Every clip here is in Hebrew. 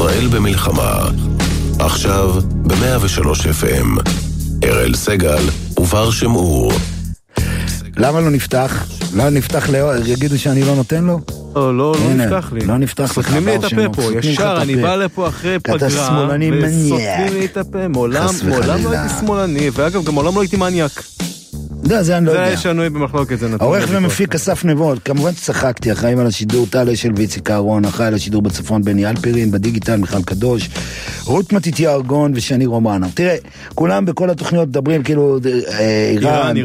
ישראל במלחמה. עכשיו ב-103 FM. אראל סגל ובר שמעור. למה לא נפתח? לא נפתח יגידו שאני לא נותן לו? לא נפתח לי. לא נפתח לך. סותמים לי את הפה פה, ישר, אני בא לפה אחרי פגרה, וסותמים לי את הפה, מעולם לא הייתי שמאלני, ואגב, גם מעולם לא הייתי מניאק. זה אני לא יודע. זה שנוי במחלוקת, זה נתון. העורך ומפיק אסף נבון, כמובן צחקתי, אחראים על השידור טל אשל ואיציק אהרון, אחראי על השידור בצפון בני אלפרין, בדיגיטל מיכל קדוש, רות מתתיה ארגון ושני רומנו. תראה, כולם בכל התוכניות מדברים כאילו איראן,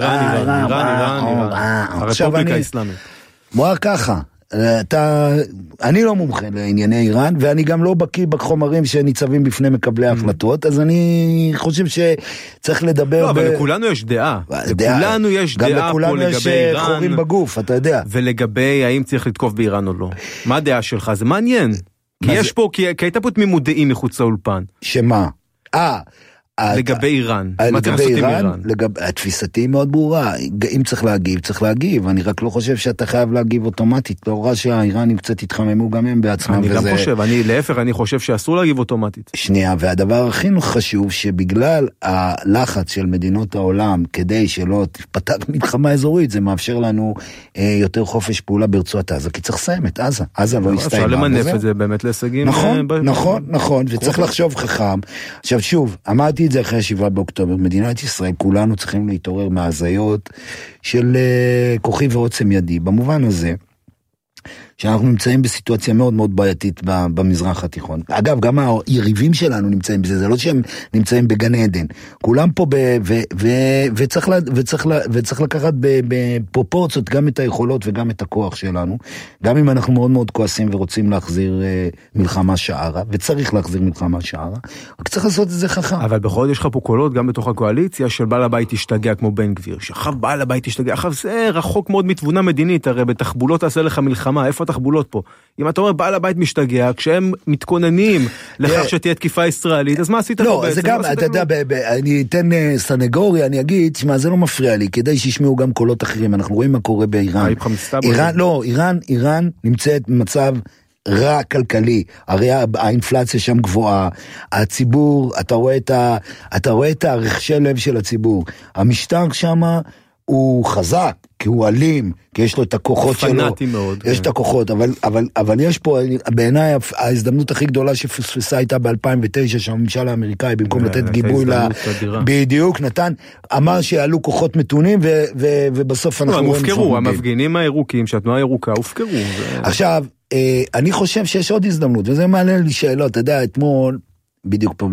הרפובליקה האסלאמית. מואר ככה, אני לא מומחה לענייני איראן, ואני גם לא בקיא בחומרים שניצבים בפני מקבלי ההחלטות, אז אני חושב שצריך לדבר... לא, אבל לכולנו יש דעה. לכולנו יש דעה פה לגבי איראן. גם לכולנו יש חורים בגוף, אתה יודע. ולגבי האם צריך לתקוף באיראן או לא. מה הדעה שלך? זה מעניין. כי יש פה, כי הייתה פה תמימות דעים מחוץ לאולפן. שמה? לגבי איראן. לגבי איראן, התפיסתי היא מאוד ברורה. אם צריך להגיב, צריך להגיב. אני רק לא חושב שאתה חייב להגיב אוטומטית. לא רע שהאיראנים קצת התחממו גם הם בעצמם. אני גם חושב, להפך, אני חושב שאסור להגיב אוטומטית. שנייה, והדבר הכי חשוב, שבגלל הלחץ של מדינות העולם, כדי שלא תפתח מלחמה אזורית, זה מאפשר לנו יותר חופש פעולה ברצועת עזה, כי צריך לסיים את עזה. עזה לא הסתיימה. אפשר למנף את זה באמת להישגים. נכון, וצריך לחשוב חכם. עכשיו שוב, אמרתי את זה אחרי 7 באוקטובר, מדינת ישראל, כולנו צריכים להתעורר מהזיות של כוחי ועוצם ידי, במובן הזה, שאנחנו נמצאים בסיטואציה מאוד מאוד בעייתית במזרח התיכון. אגב, גם היריבים שלנו נמצאים בזה, זה לא שהם נמצאים בגן עדן. כולם פה וצריך לקחת בפרופורציות גם את היכולות וגם את הכוח שלנו, גם אם אנחנו מאוד מאוד כועסים ורוצים להחזיר מלחמה שערה, וצריך להחזיר מלחמה שערה, רק צריך לעשות את זה חכם. אבל בכל זאת יש לך פה קולות גם בתוך הקואליציה של בעל הבית תשתגע כמו בן גביר, שאחר בעל הבית תשתגע, אחר זה רחוק מאוד מתבונה מדינית, הרי בתחבולות תעשה לך מלחמה, איפה התחבולות פה? אם אתה אומר בעל הבית משתגע, כשהם מתכוננים לכך שתהיה תקיפה ישראלית, אז מה עשית פה בעצם? לא, זה גם, אתה יודע, אני אתן סנגוריה, אני אגיד, שמה, זה לא מפריע לי, כדי שישמעו גם קולות אחרים, אנחנו רואים מה קורה באיראן. איראן נמצאת במצב רע כלכלי, הרי האינפלציה שם גבוהה, הציבור, אתה רואה את הרחשי לב של הציבור, המשטר שם הוא חזק, כי הוא אלים, כי יש לו את הכוחות שלו. פנאטי מאוד. יש את הכוחות, אבל יש פה, בעיניי, ההזדמנות הכי גדולה שפספסה הייתה ב-2009, שהממשל האמריקאי, במקום לתת גיבוי בדיוק, נתן, אמר שיעלו כוחות מתונים, ובסוף אנחנו... הם הופקרו, המפגינים הירוקים, שהתנועה הירוקה, הופקרו. עכשיו, אני חושב שיש עוד הזדמנות, וזה מעלה לי שאלות, אתה יודע, אתמול, בדיוק פה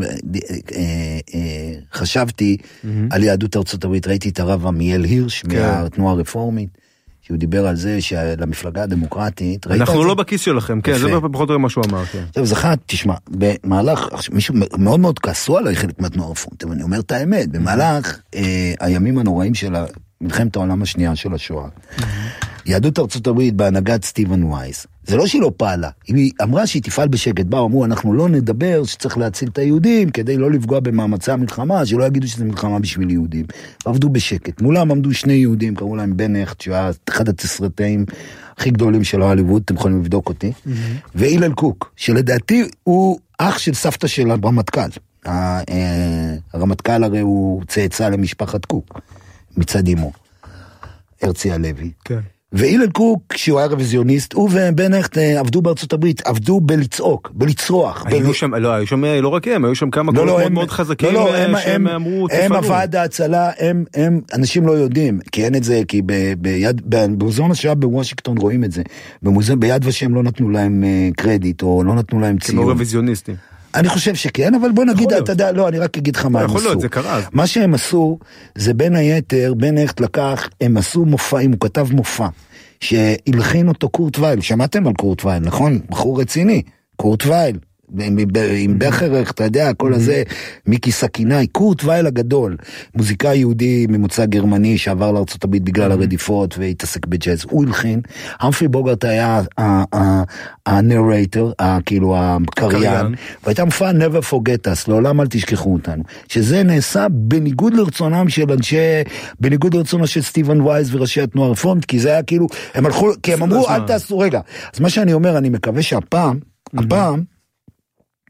חשבתי על יהדות ארצות הברית, ראיתי את הרב עמיאל הירש מהתנועה הרפורמית, שהוא דיבר על זה שלמפלגה הדמוקרטית, אנחנו לא בכיס שלכם, כן, זה פחות או יותר מה שהוא אמר. עכשיו זכה, תשמע, במהלך, מישהו מאוד מאוד כעסו עליי חלק מהתנועה הרפורמית, אבל אני אומר את האמת, במהלך הימים הנוראים של מלחמת העולם השנייה של השואה, יהדות ארצות הברית בהנהגת סטיבן וייס, זה לא שהיא לא פעלה, היא אמרה שהיא תפעל בשקט, באו, אמרו, אנחנו לא נדבר שצריך להציל את היהודים, כדי לא לפגוע במאמצי המלחמה, שלא יגידו שזה מלחמה בשביל יהודים. עבדו בשקט. מולם עמדו 2 יהודים, קראו להם בן הכט, שהוא היה אחד התסריטאים הכי גדולים של הוליווד, אתם יכולים לבדוק אותי, ואילל קוק, שלדעתי הוא אח של סבתא של הרמטכ"ל. הרמטכ"ל הרי הוא צאצא למשפחת קוק, מצד אמו, הרצי הלוי. כן. ואילל קוק, כשהוא היה רוויזיוניסט, הוא ובן הכט עבדו בארצות הברית, עבדו בלצעוק, בלצרוח. היו שם לא רק הם, היו שם כמה קולות מאוד מאוד חזקים שהם אמרו, הם הוועד ההצלה, הם אנשים לא יודעים, כי אין את זה, כי במוזיאון השואה בוושינגטון רואים את זה, במוזיאון ביד ושם לא נתנו להם קרדיט, או לא נתנו להם ציון. כמו רוויזיוניסטים. אני חושב שכן, אבל בוא נגיד, אתה יודע, לא, אני רק אגיד לך מה הם עשו. זה קרה. מה שהם עשו, זה בין היתר, בן הכט לקח, הם עשו מופעים, הוא כתב מופע, שהלחין אותו קורט וייל, שמעתם על קורט וייל, נכון? בחור רציני, קורט וייל, עם בחרך, אתה יודע, כל הזה, מיקי סכינאי, קורט וייל הגדול, מוזיקאי יהודי ממוצא גרמני שעבר לארצות הברית בגלל הרדיפות והתעסק בג'אז, הוא הלחין, המפרי בוגרט היה הנרייטר, כאילו הקריין, והייתה מופעה Never Forget Us, לעולם אל תשכחו אותנו, שזה נעשה בניגוד לרצונם של אנשי, בניגוד לרצונם של סטיבן וייס וראשי התנועה הרפורמית, כי זה היה כאילו, הם הלכו, כי הם אמרו, אל תעשו רגע, אז מה שאני אומר, אני מקווה שהפעם,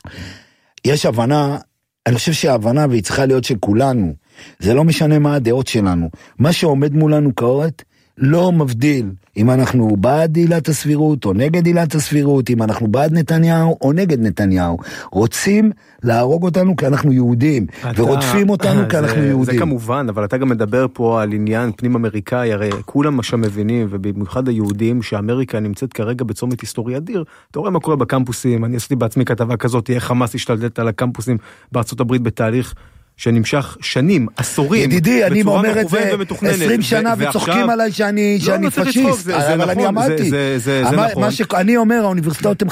יש הבנה, אני חושב שההבנה, והיא צריכה להיות של כולנו, זה לא משנה מה הדעות שלנו, מה שעומד מולנו כעת, לא מבדיל אם אנחנו בעד עילת הסבירות או נגד עילת הסבירות, אם אנחנו בעד נתניהו או נגד נתניהו. רוצים להרוג אותנו כי אנחנו יהודים, ורודפים אותנו כי אנחנו יהודים. זה כמובן, אבל אתה גם מדבר פה על עניין פנים אמריקאי, הרי כולם שם מבינים, ובמיוחד היהודים, שאמריקה נמצאת כרגע בצומת היסטורי אדיר. אתה רואה מה קורה בקמפוסים, אני עשיתי בעצמי כתבה כזאת, איך חמאס השתלט על הקמפוסים בארצות הברית בתהליך שנמשך שנים, עשורים, ידידי, אני אומר את זה 20 שנה וצוחקים עליי שאני פשיסט, אבל אני אמרתי, אני אומר, האוניברסיטאות הן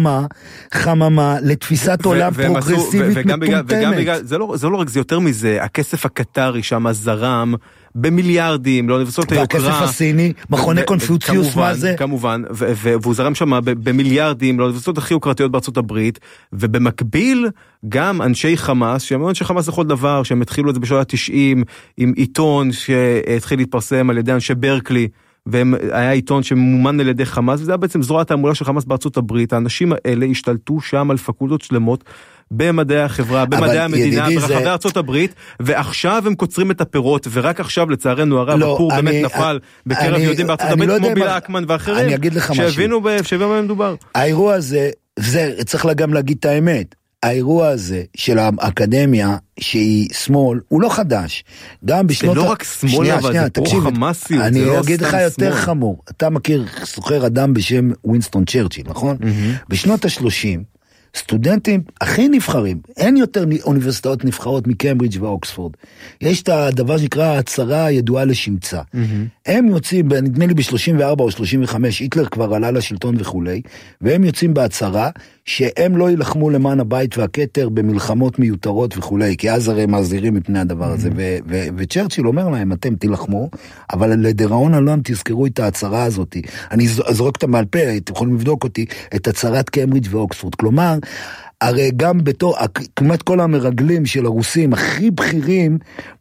חממה לתפיסת עולם פרוגרסיבית מטומטמת. זה לא רק, זה יותר מזה, הכסף הקטרי שם זרם במיליארדים, לאוניברסיטאות היוקרה. והכסף הסיני, מכוני קונפוציוס, מה זה? כמובן, והוא זרם שם במיליארדים, לאוניברסיטאות הכי יוקרתיות בארצות הברית, ובמקביל גם אנשי חמאס, שהם אנשי חמאס לכל דבר, שהם התחילו את זה בשנות ה-90, עם עיתון שהתחיל להתפרסם על ידי אנשי ברקלי, והיה עיתון שממומן על ידי חמאס, וזה היה בעצם זרוע התעמולה של חמאס בארצות הברית. האנשים האלה השתלטו שם על פקולטות שלמות, במדעי החברה, במדעי המדינה, ברחבי ארצות הברית, ועכשיו הם קוצרים את הפירות, ורק עכשיו לצערנו הרב, הפור באמת נפל בקרב יהודים בארצות הברית, כמו בילה אקמן ואחרים, שהבינו במה מדובר. האירוע הזה, צריך גם להגיד את האמת, האירוע הזה של האקדמיה שהיא שמאל, הוא לא חדש. גם בשנות... זה לא רק שמאל, אבל זה פה חמאסיות, זה לא סתם שמאל. אני אגיד לך יותר חמור. אתה מכיר סוחר אדם בשם ווינסטון צ'רצ'יל, נכון? בשנות ה-30, סטודנטים הכי נבחרים, אין יותר אוניברסיטאות נבחרות מקיימברידג' ואוקספורד. יש את הדבר שנקרא ההצהרה הידועה לשמצה. הם יוצאים, נדמה לי ב-34 או 35, היטלר כבר עלה לשלטון וכולי, והם יוצאים בהצהרה שהם לא ילחמו למען הבית והכתר במלחמות מיותרות וכולי, כי אז הרי הם מזהירים מפני הדבר הזה, וצ'רצ'יל אומר להם, אתם תילחמו, אבל לדיראון עולם תזכרו את ההצהרה הזאת. אני זורק אותה מעל פה, אתם יכולים לבדוק אותי, את הצהרת קיימברידג' ואוקספורד. כלומר, הרי גם בתור, כמעט כל המרגלים של הרוסים הכי בכירים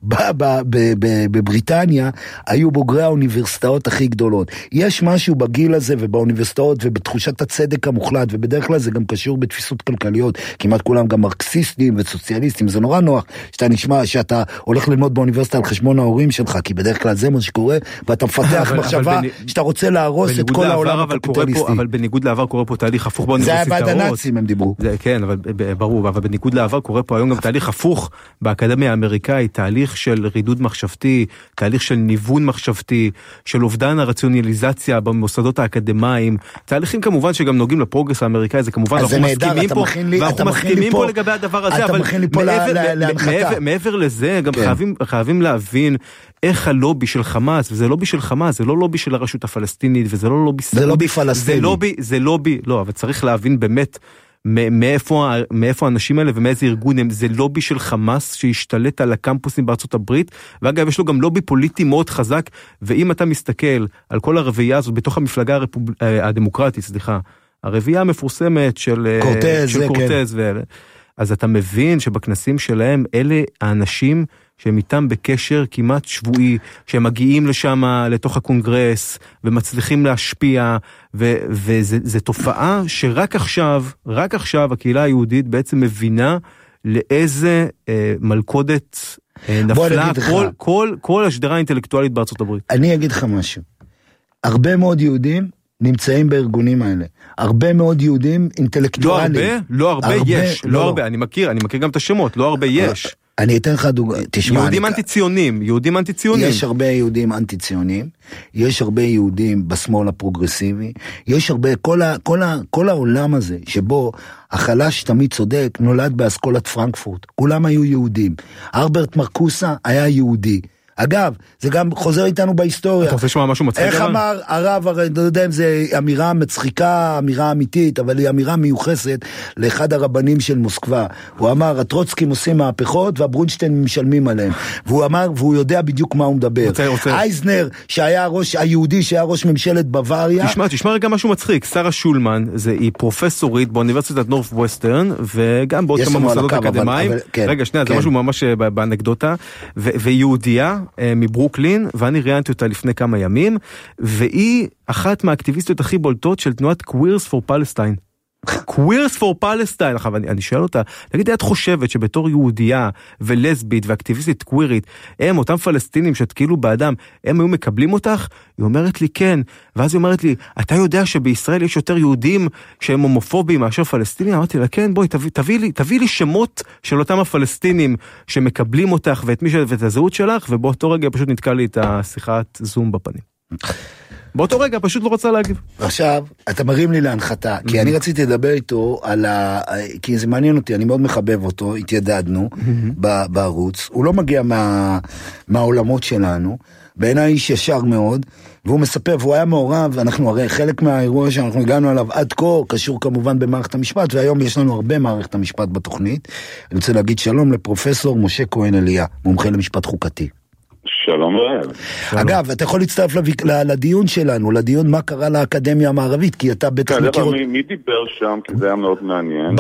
בבריטניה, היו בוגרי האוניברסיטאות הכי גדולות. יש משהו בגיל הזה ובאוניברסיטאות ובתחושת הצדק המוחלט, ובדרך כלל זה גם קשור בתפיסות כלכליות, כמעט כולם גם מרקסיסטים וסוציאליסטים, זה נורא נוח שאתה נשמע שאתה הולך ללמוד באוניברסיטה על חשבון ההורים שלך, כי בדרך כלל זה מה שקורה, ואתה מפתח מחשבה שאתה רוצה להרוס את כל העולם הקפיטליסטי. אבל בניגוד לעבר קורה פה תהליך הפוך באוניברסיטאות. זה היה בעד הנאצים, הם דיברו. כן, אבל ברור, אבל בניגוד לעבר קורה פה היום גם תהליך הפוך באקדמיה האמריקאית, תהליך של רידוד מחשבתי, תהליך של ניוון מחשבתי, של אובדן הרציונליזציה במוסדות האקדמיים, תהליכים כמובן שגם נוגעים לפרוגרס האמריקאי, זה כמובן אנחנו מסכימים פה, ואנחנו מסכימים פה לגבי הדבר הזה, אבל מעבר לזה, גם חייבים להבין איך הלובי של חמאס, וזה לובי של חמאס, זה לא לובי של הרשות הפלסטינית, וזה לא לובי סעודי, זה לובי פלסטיני. זה לובי, לא, אבל צריך להבין באמת מאיפה האנשים האלה ומאיזה ארגון הם. זה לובי של חמאס שהשתלט על הקמפוסים בארצות הברית, ואגב יש לו גם לובי פוליטי מאוד חזק, ואם אתה מסתכל על כל הרביעייה הזאת בתוך המפלגה הדמוקרטית, הרביעייה המפורסמת של קורטז, אז אתה מבין שבכנסים שלהם אלה האנשים שהם איתם בקשר כמעט שבועי, שהם מגיעים לשם לתוך הקונגרס ומצליחים להשפיע, וזה תופעה שרק עכשיו הקהילה היהודית בעצם מבינה לאיזה מלכודת נפלה כל השדרה האינטלקטואלית בארצות הברית. אני אגיד לך משהו, הרבה מאוד יהודים נמצאים בארגונים האלה, הרבה מאוד יהודים אינטלקטואלים. לא הרבה יש, לא הרבה, אני מכיר גם את השמות, לא הרבה יש. אני אתן לך דוגמה, תשמע. יהודים אנטי-ציונים. יש הרבה יהודים אנטי-ציונים, יש הרבה יהודים בשמאל הפרוגרסיבי, יש הרבה, כל העולם הזה, שבו החלש תמיד צודק, נולד באסכולת פרנקפורט, כולם היו יהודים. ארברט מרקוסה היה יהודי. אגב, זה גם חוזר איתנו בהיסטוריה. אתה רוצה לשמוע משהו מצחיק? איך אמר הרב, הרי לא יודע אם זה אמירה מצחיקה, אמירה אמיתית, אבל היא אמירה מיוחסת לאחד הרבנים של מוסקבה. הוא אמר, הטרוצקים עושים מהפכות, והברונשטיין משלמים עליהם. והוא אמר, והוא יודע בדיוק מה הוא מדבר. אייזנר, היהודי שהיה ראש ממשלת בוואריה. תשמע רגע משהו מצחיק. שרה שולמן, היא פרופסורית באוניברסיטת נורת' ווסטרן, וגם בעוד כמה מוסדות אקדמיים. רגע, שנייה, זה משהו ממש באנקדוטה. ויהודייה מברוקלין, ואני ראיינתי אותה לפני כמה ימים, והיא אחת מהאקטיביסטיות הכי בולטות של תנועת Queers for Palestine. Queers for Palestine. עכשיו, אני שואל אותה, תגידי, את חושבת שבתור יהודייה ולסבית ואקטיביסטית קווירית, הם, אותם פלסטינים שתקילו באדם, הם היו מקבלים אותך? היא אומרת לי, כן. ואז היא אומרת לי, אתה יודע שבישראל יש יותר יהודים שהם הומופובים מאשר פלסטינים? אמרתי לה, כן, בואי, תביא לי שמות של אותם הפלסטינים שמקבלים אותך ואת הזהות שלך, ובאותו רגע פשוט נתקע לי את השיחת זום בפנים. באותו רגע פשוט לא רוצה להגיב. עכשיו, אתה מרים לי להנחתה, כי אני רציתי לדבר איתו כי זה מעניין אותי, אני מאוד מחבב אותו, התיידדנו בערוץ, הוא לא מגיע מהעולמות שלנו, בעיניי איש ישר מאוד, והוא מספר, והוא היה מעורב, אנחנו הרי חלק מהאירוע שאנחנו הגענו עליו עד כה, קשור כמובן במערכת המשפט, והיום יש לנו הרבה מערכת המשפט בתוכנית. אני רוצה להגיד שלום לפרופסור משה כהן אליה, מומחה למשפט חוקתי. שלום רב. אגב, אתה יכול להצטרף לדיון שלנו, לדיון מה קרה לאקדמיה המערבית, כי אתה בטח מכיר... מי דיבר שם? כי זה היה מאוד מעניין.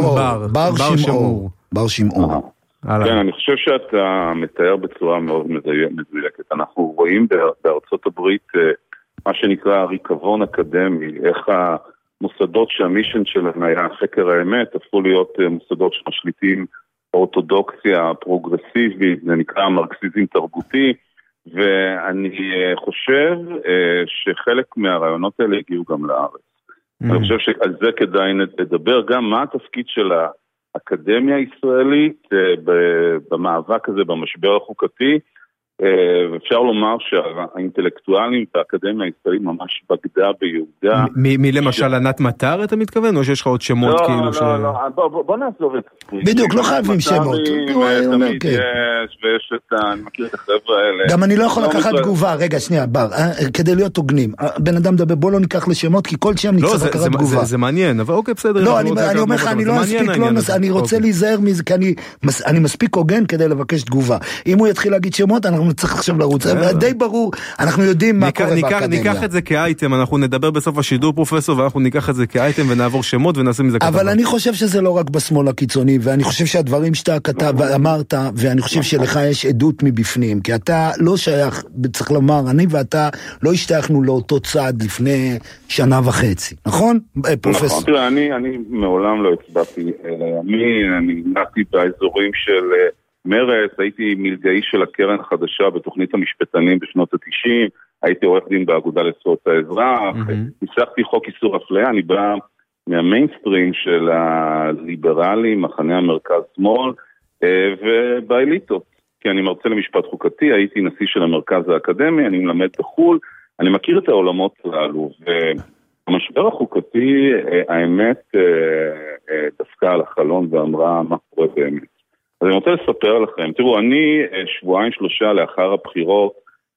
בר שמעור. כן, אני חושב שאתה מתאר בצורה מאוד מדויקת. אנחנו רואים בארצות הברית מה שנקרא ריקבון אקדמי, איך המוסדות שהמישן שלהם היה חקר האמת, הפכו להיות מוסדות שמשליטים אורתודוקסיה פרוגרסיבית, זה נקרא מרקסיזם תרבותי, ואני חושב שחלק מהרעיונות האלה הגיעו גם לארץ. אני חושב שעל זה כדאי לדבר גם מה התפקיד של האקדמיה הישראלית במאבק הזה, במשבר החוקתי, ואפשר לומר שהאינטלקטואלים והאקדמיה הישראלית ממש בגדה ביהודה. מי למשל ענת מטר אתה מתכוון? או שיש לך עוד שמות כאילו ש... לא, בוא נעזוב את זה. בדיוק, לא חייבים שמות. תמיד יש, ויש את, אני מכיר את החבר'ה האלה. גם אני לא יכול לקחת תגובה, רגע, שנייה, בר, כדי להיות הוגנים. בן אדם מדבר, בוא לא ניקח לשמות, כי כל שם נצטרך לקחת תגובה. זה מעניין, אבל אוקיי, בסדר. לא, אני אומר לך, אני לא אספיק, אני רוצה להיזהר מזה, כי אני מספיק הוגן כדי לבקש תגובה. אם הוא יתחיל להגיד שמות, אנחנו צריך עכשיו לרוץ. די ברור, אנחנו יודעים מה קורה באקדמיה. ניקח את זה כאייטם, אנחנו נדבר בסוף השידור פרופסור, ואנחנו ניקח את זה כאייטם ונעבור שמות ונעשה מזה כתבה. אבל אני חושב שזה לא רק בשמאל הקיצוני, ואני חושב שהדברים שאתה כתב ואמרת, ואני חושב שלך יש עדות מבפנים, כי אתה לא שייך, צריך לומר, אני ואתה לא השתייכנו לאותו צעד לפני שנה וחצי, נכון? פרופסור. נכון, תראה, אני מעולם לא הצבעתי לימין, אני נעתי באזורים של מרץ, הייתי מלגאי של הקרן החדשה בתוכנית המשפטנים בשנות ה-90, הייתי עורך דין באגודה לזכויות האזרח, ניסחתי חוק איסור אפליה, אני בא מהמיינסטרים של הליברלים, מחנה המרכז שמאל, ובאליטות, כי אני מרצה למשפט חוקתי, הייתי נשיא של המרכז האקדמי, אני מלמד בחול, אני מכיר את העולמות הללו, והמשבר החוקתי, האמת, דפקה על החלון ואמרה מה קורה באמת. אז אני רוצה לספר לכם, תראו, אני שבועיים שלושה לאחר הבחירות,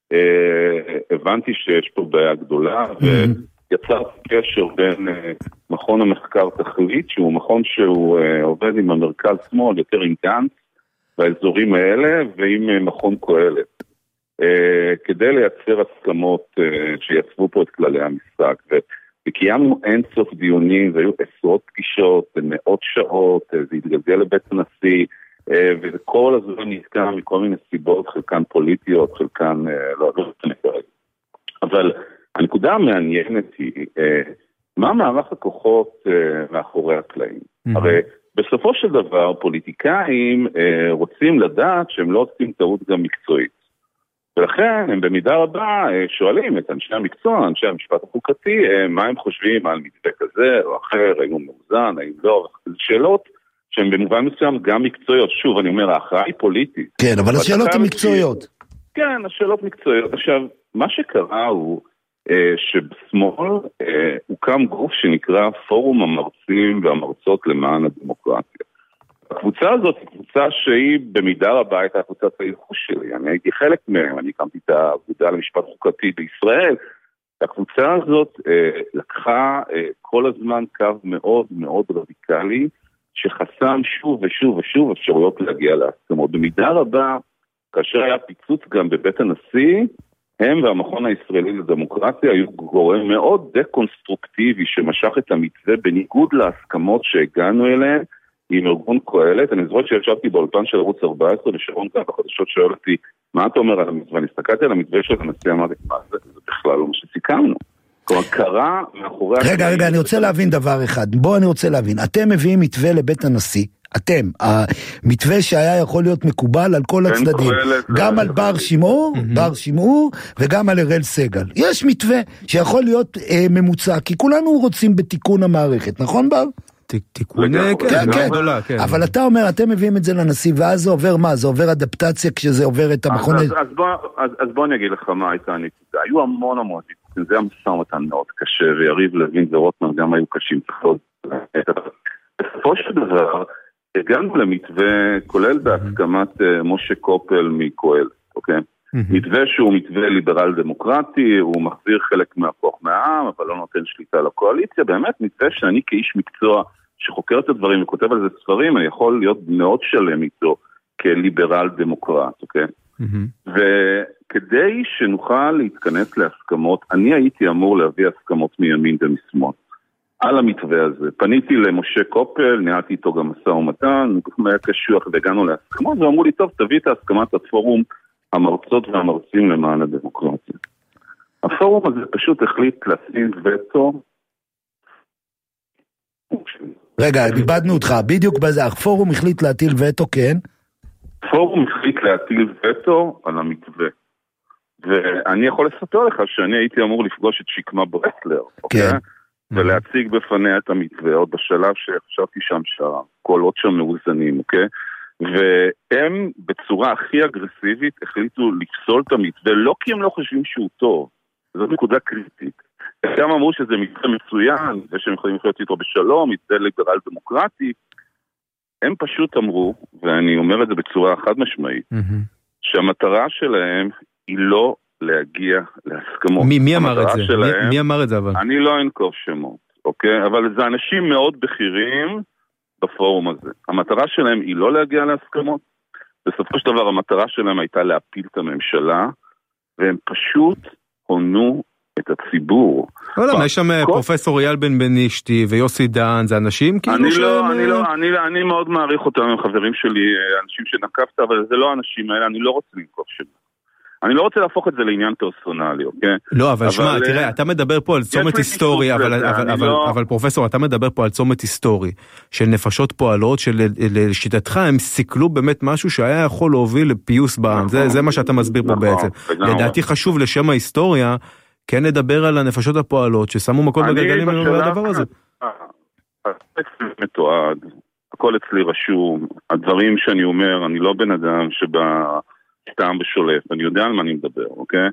הבנתי שיש פה בעיה גדולה, ויצרתי קשר בין מכון המחקר תכלית, שהוא מכון שהוא עובד עם המרכז שמאל, יותר עם גנץ, באזורים האלה, ועם מכון קהלת, כדי לייצר הסכמות שיצבו פה את כללי המשחק, וקיימנו אין סוף דיונים, והיו עשרות פגישות, מאות שעות, זה התגלגל לבית הנשיא, וכל הזמן נתקע מכל מיני סיבות, חלקן פוליטיות, חלקן לא נקרא. אבל הנקודה המעניינת היא, מה מערך הכוחות מאחורי הקלעים? הרי בסופו של דבר פוליטיקאים רוצים לדעת שהם לא עושים טעות גם מקצועית. ולכן הם במידה רבה שואלים את אנשי המקצוע, אנשי המשפט החוקתי, מה הם חושבים על מתווה כזה או אחר, האם הוא מאוזן, האם לא, שאלות שהן במובן מסוים גם מקצועיות. שוב, אני אומר, ההכרעה היא פוליטית. כן, אבל השאלות הן מקצועיות. כן, השאלות מקצועיות. עכשיו, מה שקרה הוא שבשמאל הוקם גוף שנקרא פורום המרצים והמרצות למען הדמוקרטיה. הקבוצה הזאת היא קבוצה שהיא במידה רבה הייתה קבוצת הייחוס שלי. אני הייתי חלק מהם, אני הקמתי את האגודה למשפט חוקתי בישראל. הקבוצה הזאת לקחה כל הזמן קו מאוד מאוד רדיקלי, שחסם שוב ושוב ושוב אפשרויות להגיע להסכמות. במידה רבה, כאשר היה פיצוץ גם בבית הנשיא, הם והמכון הישראלי לדמוקרטיה היו גורם מאוד דקונסטרוקטיבי שמשך את המתווה בניגוד להסכמות שהגענו אליהן עם ארגון קהלת. אני זוכר שישבתי באולפן של ערוץ 14 ושרון כאן בחדשות שואל אותי, מה אתה אומר על המתווה? אני הסתכלתי על המתווה של הנשיא, אמרתי, מה זה? זה בכלל לא מה שסיכמנו. כלומר, קרה מאחורי... רגע, אני רוצה להבין דבר אחד. אני רוצה להבין. אתם מביאים מתווה לבית הנשיא, אתם, המתווה שהיה יכול להיות מקובל על כל הצדדים, גם על בר שמעור וגם על הראל סגל. יש מתווה שיכול להיות ממוצע, כי כולנו רוצים בתיקון המערכת, נכון בר? תיקון, כן. אבל אתה אומר, אתם מביאים את זה לנשיא, ואז זה עובר מה? זה עובר אדפטציה כשזה עובר את המכון... אז בוא אני אגיד לך מה הייתה הנקודה. היו המון, זה היה משא ומתן מאוד קשה, ויריב לוין ורוטמן גם היו קשים. בסופו של דבר, הגענו למתווה, כולל בהסכמת משה קופל מקהלת, אוקיי? מתווה שהוא מתווה ליברל דמוקרטי, הוא מחזיר חלק מהכוח מהעם, אבל לא נותן שליטה לקואליציה, באמת מתווה שאני כאיש מקצוע שחוקר את הדברים וכותב על זה ספרים, אני יכול להיות מאוד שלם איתו כליברל דמוקרט, אוקיי? וכדי שנוכל להתכנס להסכמות, אני הייתי אמור להביא הסכמות מימין ומשמאל. על המתווה הזה. פניתי למשה קופל, ניהלתי איתו גם משא ומתן, היה קשוח והגענו להסכמות, ואמרו לי, טוב, תביא את הסכמת הפורום המרצות והמרצים למען הדמוקרטיה. הפורום הזה פשוט החליט לשים וטו. רגע, איבדנו אותך, בדיוק בזה, הפורום החליט להטיל וטו, כן? הפורום החליט להטיל וטו על המתווה. ואני יכול לספר לך שאני הייתי אמור לפגוש את שקמה ברסלר, אוקיי? ולהציג בפניה את המתווה, עוד בשלב שחשבתי שם שהקולות שם מאוזנים, אוקיי? והם בצורה הכי אגרסיבית החליטו לפסול את המתווה, לא כי הם לא חושבים שהוא טוב, זו נקודה קריטית. הם אמרו שזה מתווה מצוין, ושהם יכולים לחיות איתו בשלום, מתווה ליברל דמוקרטי. הם פשוט אמרו, ואני אומר את זה בצורה חד משמעית, שהמטרה שלהם היא לא להגיע להסכמות. מי אמר את זה? מי אמר את זה אבל? אני לא אנקוב שמות, אוקיי? אבל זה אנשים מאוד בכירים בפורום הזה. המטרה שלהם היא לא להגיע להסכמות. בסופו של דבר המטרה שלהם הייתה להפיל את הממשלה, והם פשוט הונו את הציבור. לא, יש שם פרופסור אייל בן אשתי ויוסי דן, זה אנשים כאילו אני מאוד מעריך אותם, הם חברים שלי, אנשים שנקפת, אבל זה לא האנשים האלה, אני לא רוצה לנקוב שמות. אני לא רוצה להפוך את זה לעניין פרסונלי, אוקיי? לא, אבל שמע, תראה, אתה מדבר פה על צומת היסטורי, אבל פרופסור, אתה מדבר פה על צומת היסטורי, של נפשות פועלות, שלשיטתך הם סיכלו באמת משהו שהיה יכול להוביל לפיוס בעם, זה מה שאתה מסביר פה בעצם. לדעתי חשוב לשם ההיסטוריה, כן לדבר על הנפשות הפועלות, ששמו מקום בגלגלים לדבר הזה. אצלי מתועד, הכל אצלי רשום, הדברים שאני אומר, אני לא בן אדם סתם בשולף, אני יודע על מה אני מדבר, אוקיי?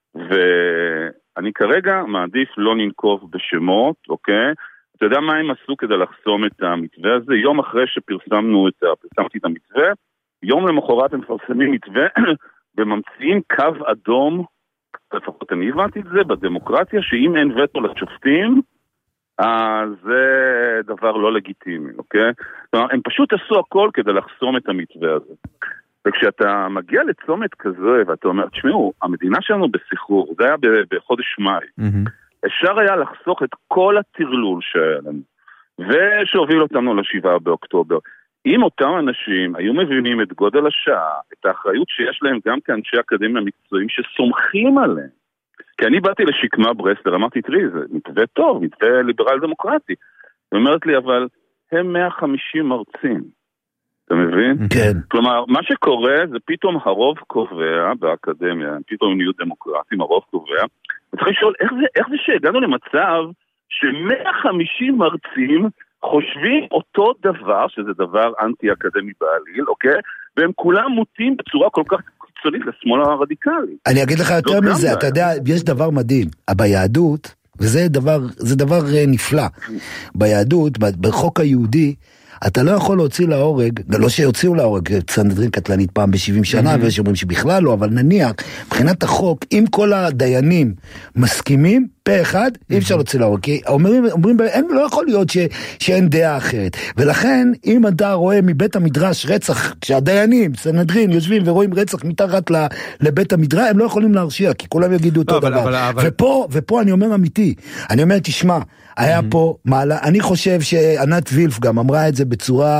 ואני כרגע מעדיף לא לנקוב בשמות, אוקיי? אתה יודע מה הם עשו כדי לחסום את המתווה הזה? יום אחרי שפרסמתי את המתווה, יום למחרת הם מפרסמים מתווה וממציאים קו אדום, לפחות אני הבנתי את זה, בדמוקרטיה, שאם אין וטו לשופטים, אז זה דבר לא לגיטימי, אוקיי? כלומר, הם פשוט עשו הכל כדי לחסום את המתווה הזה. וכשאתה מגיע לצומת כזה, ואתה אומר, תשמעו, המדינה שלנו בסחרור, זה היה בחודש מאי, אפשר היה לחסוך את כל הטרלול שלנו, ושהוביל אותנו ל7 באוקטובר. אם אותם אנשים היו מבינים את גודל השעה, את האחריות שיש להם גם כאנשי אקדמיה מקצועיים שסומכים עליהם, כי אני באתי לשקמה ברסלר, אמרתי, תראי, זה מתווה טוב, מתווה ליברל דמוקרטי. ואומרת לי, אבל הם 150 מרצים. אתה מבין? כן. כלומר, מה שקורה זה פתאום הרוב קובע באקדמיה, פתאום נהיו דמוקרטים, הרוב קובע, וצריך לשאול, איך זה שהגענו למצב ש150 מרצים חושבים אותו דבר, שזה דבר אנטי-אקדמי בעליל, אוקיי? והם כולם מוטים בצורה כל כך קיצונית לשמאל הרדיקלי. אני אגיד לך יותר מזה, אתה יודע, יש דבר מדהים, ביהדות, וזה דבר נפלא, ביהדות, בחוק היהודי, אתה לא יכול להוציא להורג, לא שיוציאו להורג, סנהדרין קטלנית פעם ב-70 שנה, ויש אומרים שבכלל לא, אבל נניח, מבחינת החוק, אם כל הדיינים מסכימים, פה אחד, אי אפשר להוציא להורג, כי אומרים, לא יכול להיות שאין דעה אחרת, ולכן, אם אתה רואה מבית המדרש רצח, כשהדיינים, סנהדרין, יושבים ורואים רצח מתחת לבית המדרש, הם לא יכולים להרשיע, כי כולם יגידו אותו דבר. ופה אני אומר אמיתי, אני אומר, תשמע, היה פה מעלה, אני חושב שענת וילף גם אמרה את זה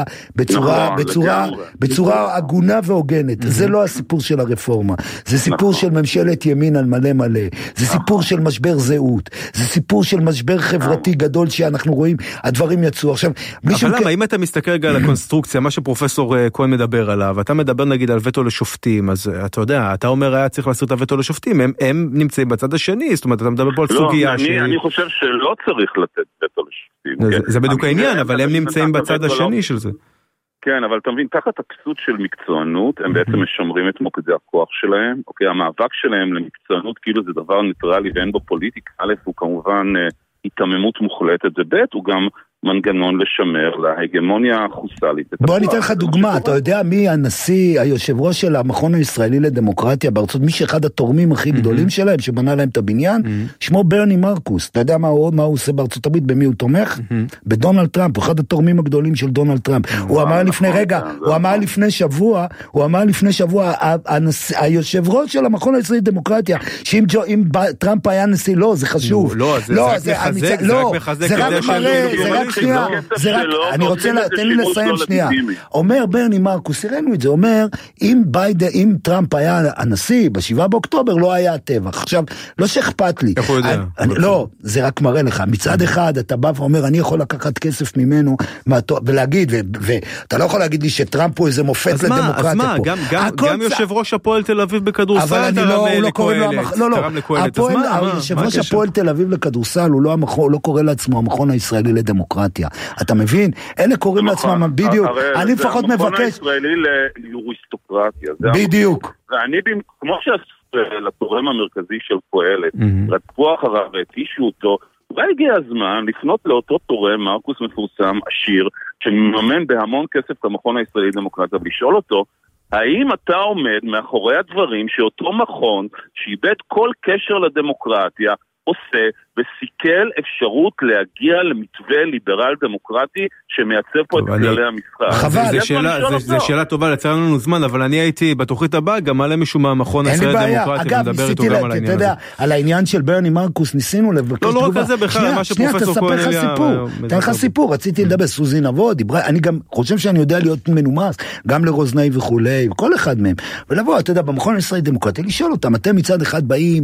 בצורה הגונה והוגנת. זה לא הסיפור של הרפורמה, זה סיפור של ממשלת ימין על מלא מלא, זה סיפור של משבר זהות, התעוררות, זה סיפור של משבר חברתי גדול שאנחנו רואים, הדברים יצאו. עכשיו, אבל למה, אם אתה מסתכל רגע על הקונסטרוקציה, מה שפרופסור כהן מדבר עליו, אתה מדבר נגיד על וטו לשופטים, אז אתה יודע, אתה אומר היה צריך לעשות את הוטו לשופטים, הם נמצאים בצד השני, זאת אומרת, אתה מדבר פה על סוגיה אני חושב שלא צריך לתת וטו לשופטים. זה בדיוק העניין, אבל הם נמצאים בצד השני של זה. כן, אבל אתה מבין, תחת הכסות של מקצוענות, הם בעצם משמרים את מוקדי הכוח שלהם, אוקיי, המאבק שלהם למקצוענות כאילו זה דבר ניטרלי ואין בו פוליטיקה, א' הוא כמובן התאממות מוחלטת, וב' הוא גם מנגנון לשמר להגמוניה החוסלית. בוא ניתן לך דוגמה, אתה יודע מי הנשיא, היושב ראש של המכון הישראלי לדמוקרטיה בארצות, מי שאחד התורמים הכי גדולים שלהם, שבנה להם את הבניין, שמו ברני מרקוס, אתה יודע מה הוא עושה בארצות הברית, במי הוא תומך? בדונלד טראמפ, הוא אחד התורמים הגדולים של דונלד טראמפ. הוא אמר לפני רגע, הוא אמר לפני שבוע, היושב ראש של המכון הישראלי לדמוקרטיה, שאם טראמפ היה נשיא, לא, זה חשוב. לא, זה רק מחזק כדי אני רוצה, תן לי לסיים שנייה. אומר ברני מרקוס, הראינו את זה, אומר, אם טראמפ היה הנשיא, ב7 באוקטובר לא היה הטבח. עכשיו, לא שאכפת לי. איך הוא יודע? לא, זה רק מראה לך. מצד אחד, אתה בא ואומר, אני יכול לקחת כסף ממנו, ולהגיד, ואתה לא יכול להגיד לי שטראמפ הוא איזה מופת לדמוקרטיה פה. אז מה, גם יושב ראש הפועל תל אביב בכדורסל תרם לקהלת. יושב ראש הפועל תל אביב לכדורסל, הוא לא קורא לעצמו המכון הישראלי לדמוקרטיה. אתה מבין? אלה קוראים לעצמם, בדיוק. אני לפחות מבקש... המכון הישראלי ליוריסטוקרטיה. בדיוק. ואני, כמו לתורם המרכזי של פועלת, רדפו אחריו והתישו אותו, אולי הגיע הזמן לפנות לאותו תורם, מרקוס מפורסם, עשיר, שמממן בהמון כסף את המכון הישראלי לדמוקרטיה, ולשאול אותו, האם אתה עומד מאחורי הדברים שאותו מכון, שאיבד כל קשר לדמוקרטיה, עושה וסיכל אפשרות להגיע למתווה ליברל דמוקרטי שמייצב פה את כללי המשחק. זו שאלה טובה, לצער לנו זמן, אבל אני הייתי בתוכנית הבאה, גם מעלה משהו מהמכון הישראלי לדמוקרטיה, אגב, ניסיתי אתה יודע, על העניין של ברני מרקוס, ניסינו לבקש תגובה. לא רק על זה בכלל, מה שפרופסור כהן תן לך סיפור, רציתי לדבר, סוזי נבוא, אני גם חושב שאני יודע להיות מנומס, גם לרוזנאי וכולי, כל אחד מהם, ולבוא, אתה יודע, במכון הישראלי לדמוקרטיה, לשאול אותם, אתם מצד אחד באים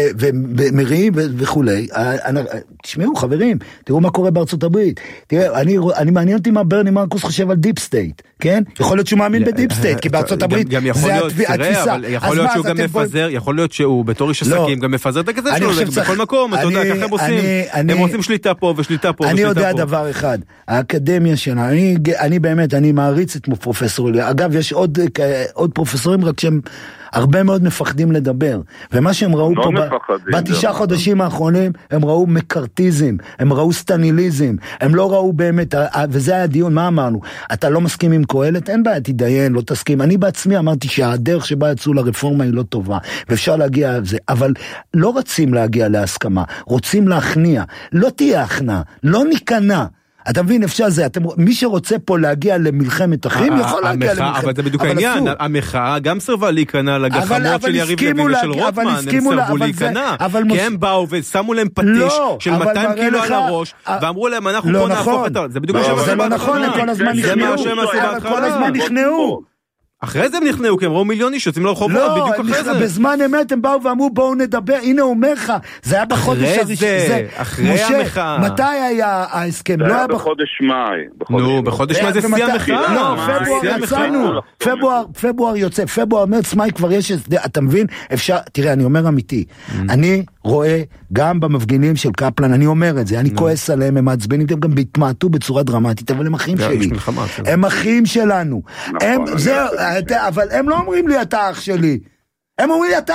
ומריעים וכולי, תשמעו חברים, תראו מה קורה בארצות הברית, תראה, אני מעניין אותי מה ברני מרקוס חושב על דיפ סטייט, כן? יכול להיות שהוא מאמין בדיפ סטייט, כי בארצות הברית זה התפיסה. יכול להיות שהוא גם מפזר, יכול להיות שהוא בתור איש עסקים גם מפזר את הכסף שלו בכל מקום, אתה יודע, ככה הם עושים, הם רוצים שליטה פה ושליטה פה. אני יודע דבר אחד, האקדמיה שלה, אני באמת, אני מעריץ את פרופסור, אגב, יש עוד פרופסורים רק שהם הרבה מאוד מפחדים לדבר, ומה שהם ראו פה בתשעה חודשים האחרונים, הם ראו מקרטיזם, הם ראו סטניליזם, הם לא ראו באמת, וזה היה דיון, מה אמרנו? אתה לא מסכים עם קהלת? אין בעיה, תדיין, לא תסכים. אני בעצמי אמרתי שהדרך שבה יצאו לרפורמה היא לא טובה, ואפשר להגיע על זה, אבל לא רצים להגיע להסכמה, רוצים להכניע, לא תהיה הכנעה, לא ניכנע. אתה מבין, אפשר זה, מי שרוצה פה להגיע למלחמת אחים, יכול להגיע למלחמת. אבל זה בדיוק העניין, המחאה גם סרבה להיכנע לגחמות של יריב לוין ושל רוטמן, הם סרבו להיכנע, כי הם באו ושמו להם פטיש של 200 קילו על הראש, ואמרו להם, אנחנו פה נהפוך את זה, זה בדיוק זה לא נכון, הם כל הזמן נכנעו. אחרי זה הם נכנעו, כי הם ראו מיליון איש, יוצאים לרחובות, בדיוק אחרי זה. בזמן אמת הם באו ואמרו, בואו נדבר, הנה הוא אומר לך, זה היה בחודש הראשון. אחרי המחאה. מתי היה ההסכם? זה היה בחודש מאי. נו, בחודש מאי זה שיא המחאה. לא, פברואר יצאנו. פברואר יוצא, פברואר, מרץ, מאי כבר יש, אתה מבין? אפשר, תראה, אני אומר אמיתי, אני רואה גם במפגינים של קפלן, אני אומר את זה, אני כועס עליהם, הם מעצבנים, הם גם התמעטו בצורה דרמטית, אבל הם אחים שלי. הם אחים שלנו. אבל הם לא אומרים לי אתה אח שלי, הם אומרים לי אתה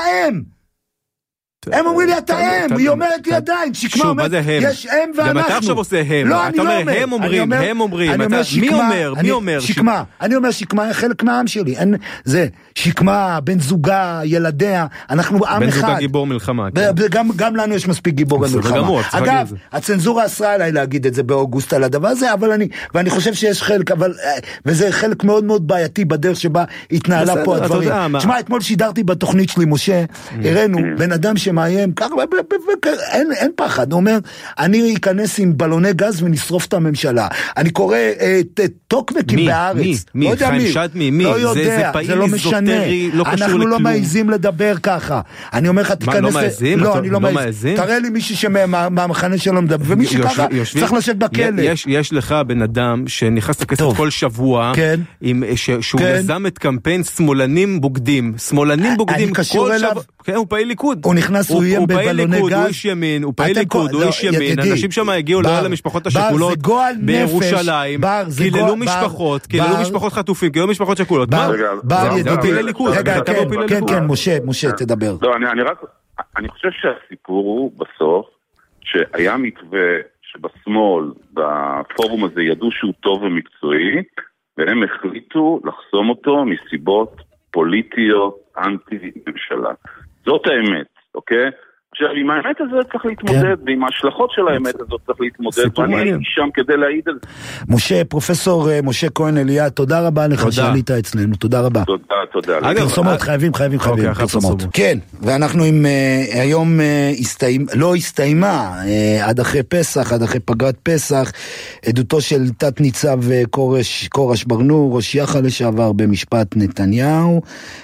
הם אומרים לי אתה היא אומרת לי עדיין, שקמה אומרת, יש הם ואנחנו. אתה עכשיו עושה הם, לא, אני לא אומר, הם אומרים, מי אומר? שקמה, אני אומר שקמה היא חלק מהעם שלי, זה, שקמה, בן זוגה, ילדיה, אנחנו עם אחד. בן זוגה גיבור מלחמה. גם לנו יש מספיק גיבור מלחמה. אגב, הצנזורה אסרה עליי להגיד את זה באוגוסט על הדבר הזה, ואני חושב שיש חלק, וזה חלק מאוד מאוד בעייתי בדרך שבה התנהלה פה הדברים. תשמע, אתמול שידרתי בתוכנית שלי, משה, הראינו, בן אדם שמאיים, אין פחד, הוא אומר, אני אכנס עם בלוני גז ונשרוף את הממשלה. אני קורא טוקבקים בארץ. מי? חיים שדמי? מי? לא יודע, זה לא משנה. אנחנו לא מעיזים לדבר ככה. אני אומר לך, תיכנס... מה, לא מעיזים? לא, אני לא מעיזים. תראה לי מישהו שמהמחנה שלו מדבר, ומי שככה צריך לשבת בכלא. יש לך בן אדם שנכנס לכנסת כל שבוע, שהוא יזם את קמפיין שמאלנים בוגדים. שמאלנים בוגדים כל שבוע. כן, הוא פעיל ליכוד. הוא נכנס, הוא יהיה בבלוני גז. הוא איש ימין, הוא פעיל ליכוד, הוא איש ימין. אנשים שם הגיעו למשפחות השכולות בירושלים, קיללו משפחות חטופים, קיללו משפחות שכולות. בר ידידי. כן, משה, תדבר. לא, אני חושב שהסיפור הוא בסוף, שהיה מתווה שבשמאל, בפורום הזה ידעו שהוא טוב ומקצועי, והם החליטו לחסום אותו מסיבות פוליטיות אנטי-ממשלה. זאת האמת, אוקיי? עכשיו, עם האמת הזאת צריך להתמודד, ועם ההשלכות של האמת הזאת צריך להתמודד, ואני הייתי שם כדי להעיד על זה. משה, פרופסור משה כהן אליה, תודה רבה לך שעלית אצלנו, תודה רבה. תודה. פרסומות, חייבים, פרסומות. כן, ואנחנו עם, היום לא הסתיימה, עד אחרי פסח, עד אחרי פגרת פסח, עדותו של תת ניצב קורש ברנור, ראש יח"א לשעבר במשפט נתניהו,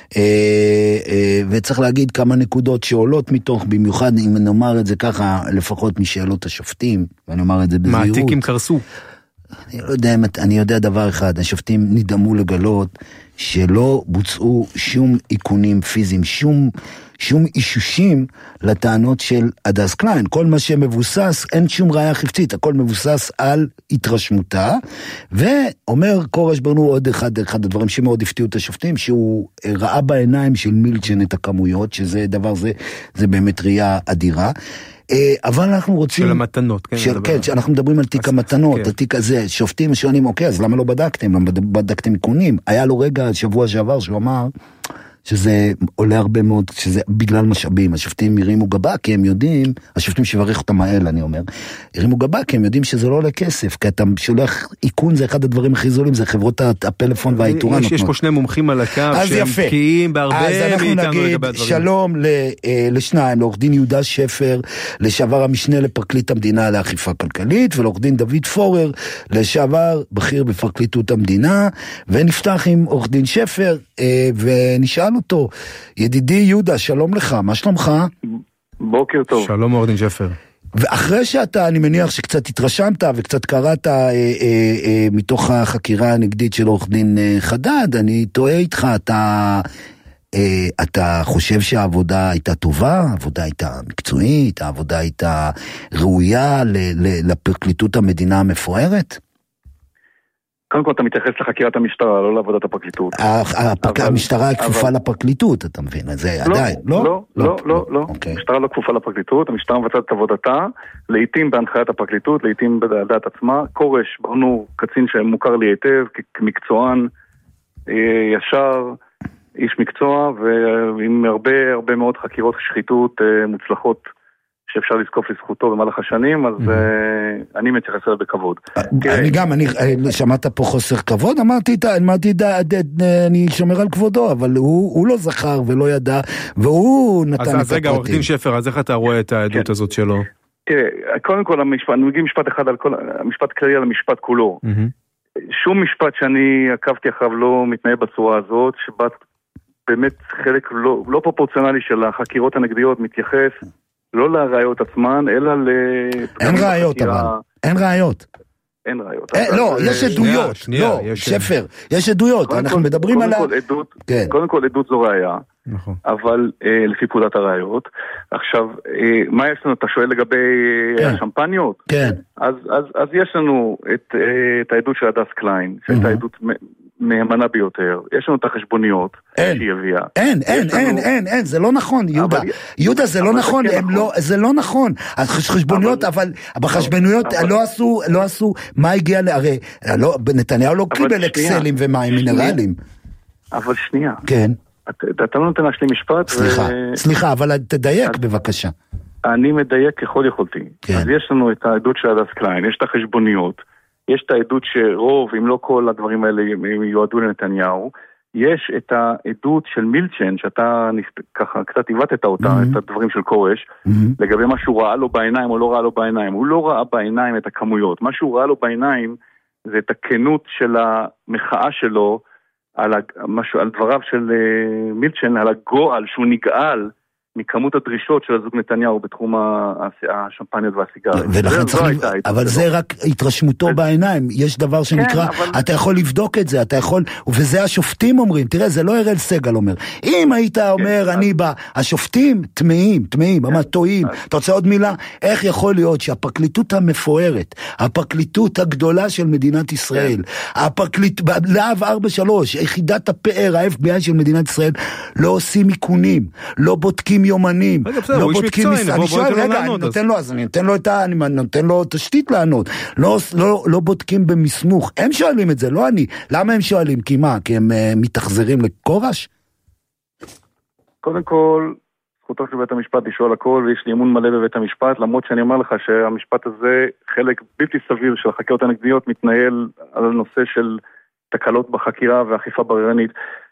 וצריך להגיד כמה נקודות שעולות מתוך, במיוחד אם נאמר את זה ככה, לפחות משאלות השופטים, ואני אומר את זה בזהירות. מה, התיקים קרסו? אני יודע דבר אחד, השופטים נדהמו לגלות שלא בוצעו שום עיקונים פיזיים, שום אישושים לטענות של הדס קליין. כל מה שמבוסס, אין שום ראיה חפצית, הכל מבוסס על התרשמותה, ואומר קורש ברנור עוד אחד הדברים שמאוד הפתיעו את השופטים, שהוא ראה בעיניים של מילצ'ן את הכמויות, שזה דבר זה באמת ראייה אדירה, אבל אנחנו רוצים... של המתנות, כן? כן, אנחנו מדברים על תיק המתנות, התיק הזה, שופטים שואלים, אוקיי, אז למה לא בדקתם? למה בדקתם עיקונים? היה לו רגע, שבוע שעבר, שהוא אמר שזה עולה הרבה מאוד, שזה בגלל משאבים. השופטים הרימו גבה, כי הם יודעים, השופטים שברך אותם האל, אני אומר, הרימו גבה, כי הם יודעים שזה לא עולה כסף, כי אתה שולח עיקון, זה אחד הדברים הכי זולים, זה חברות הפלאפון והעיטורה. יש פה שני מומחים על הקו, שהם בקיאים בהרבה מאיתנו לגבי הדברים. אז אנחנו נגיד שלום לשניים, לעורך דין יהודה שפר, לשעבר המשנה לפרקליט המדינה לאכיפה כלכלית, ולעורך דין דוד פורר, לשעבר בכיר בפרקליטות המדינה, ונפתח עם עורך דין שפר, ונשאל אותו, ידידי יהודה, שלום לך, מה שלומך? בוקר טוב. שלום עורך דין שפר. ואחרי שאתה, אני מניח שקצת התרשמת וקצת קראת מתוך החקירה הנגדית של עורך דין חדד, אני טועה איתך, אתה חושב שהעבודה הייתה טובה, העבודה הייתה מקצועית, העבודה הייתה ראויה לפרקליטות המדינה המפוארת? קודם כל אתה מתייחס לחקירת המשטרה, לא לעבודת הפרקליטות. המשטרה כפופה לפרקליטות, אתה מבין? זה עדיין, לא? לא. המשטרה לא כפופה לפרקליטות, המשטרה מבצעת את עבודתה, לעתים בהנחיית הפרקליטות, לעתים בדעת עצמה. קורש ברנור, קצין שמוכר לי היטב, כמקצוען, ישר, איש מקצוע, ועם הרבה מאוד חקירות שחיתות מוצלחות, שאפשר לזקוף לזכותו במהלך השנים, אז אני מתייחס אליו בכבוד. אני שמעת פה חוסר כבוד, אמרתי, אני שומר על כבודו, אבל הוא לא זכר ולא ידע, והוא נתן את הפרטים. אז רגע, עורך דין שפר, אז איך אתה רואה את העדות הזאת שלו? קודם כל, אני מגיע משפט אחד, המשפט כללי על המשפט כולו. שום משפט שאני עקבתי אחריו לא מתנהל בצורה הזאת, שבה באמת חלק לא פרופורציונלי של החקירות הנגדיות מתייחס לא לראיות עצמן, אלא אין ראיות אבל. אין ראיות. לא, יש עדויות. לא, שפר. יש עדויות. אנחנו מדברים על... קודם כל עדות זו ראיה. אבל לפי פקודת הראיות. עכשיו, מה יש לנו? אתה שואל לגבי השמפניות? כן. אז יש לנו את העדות של הדס קליין, שהייתה עדות מהימנה ביותר. יש לנו את החשבוניות שהיא הביאה. אין, זה לא נכון, יהודה, זה לא נכון, זה לא נכון. החשבוניות, אבל בחשבוניות לא עשו מה הגיע, הרי נתניהו לא קיבל אקסלים ומים מינרלים. אבל שנייה. כן. אתה לא נותן להשלים משפט. סליחה, אבל תדייק בבקשה. אני מדייק ככל יכולתי. אז יש לנו את העדות של הדס קליין, יש את החשבוניות, יש את העדות שרוב, אם לא כל הדברים האלה יועדו לנתניהו, יש את העדות של מילצ'ן, שאתה ככה קצת הבטת אותה, את הדברים של קורש, לגבי מה שהוא ראה לו בעיניים או לא ראה לו בעיניים. הוא לא ראה בעיניים את הכמויות. מה שהוא ראה לו בעיניים זה את הכנות של המחאה שלו על דבריו של מילצ'ן, על הגועל שהוא נגעל מכמות הדרישות של הזוג נתניהו בתחום השמפניות והסיגריות. אבל זה רק התרשמותו בעיניים. יש דבר שנקרא, אתה יכול לבדוק את זה, אתה יכול, וזה השופטים אומרים, תראה, זה לא הראל סגל אומר. אם היית אומר, אני בא, השופטים תמאים, ממש טועים. אתה רוצה עוד מילה? איך יכול להיות שהפרקליטות המפוארת, הפרקליטות הגדולה של מדינת ישראל, להב 43, יחידת הפאר, ה-FBI של מדינת ישראל, לא עושים עיקונים, לא בודקים יומנים, לא בודקים, אני שואל, רגע, אני נותן לו תשתית לענות, לא בודקים במסמוך, הם שואלים את זה, לא אני, למה הם שואלים? כי מה, כי הם מתחזרים לקורש? קודם כל, זכותו של בית המשפט לשאול הכל, ויש לי אמון מלא בבית המשפט, למרות שאני אומר לך שהמשפט הזה, חלק בלתי סביר של החקירות הנגדיות, מתנהל על הנושא של תקלות בחקירה ואכיפה בררנית.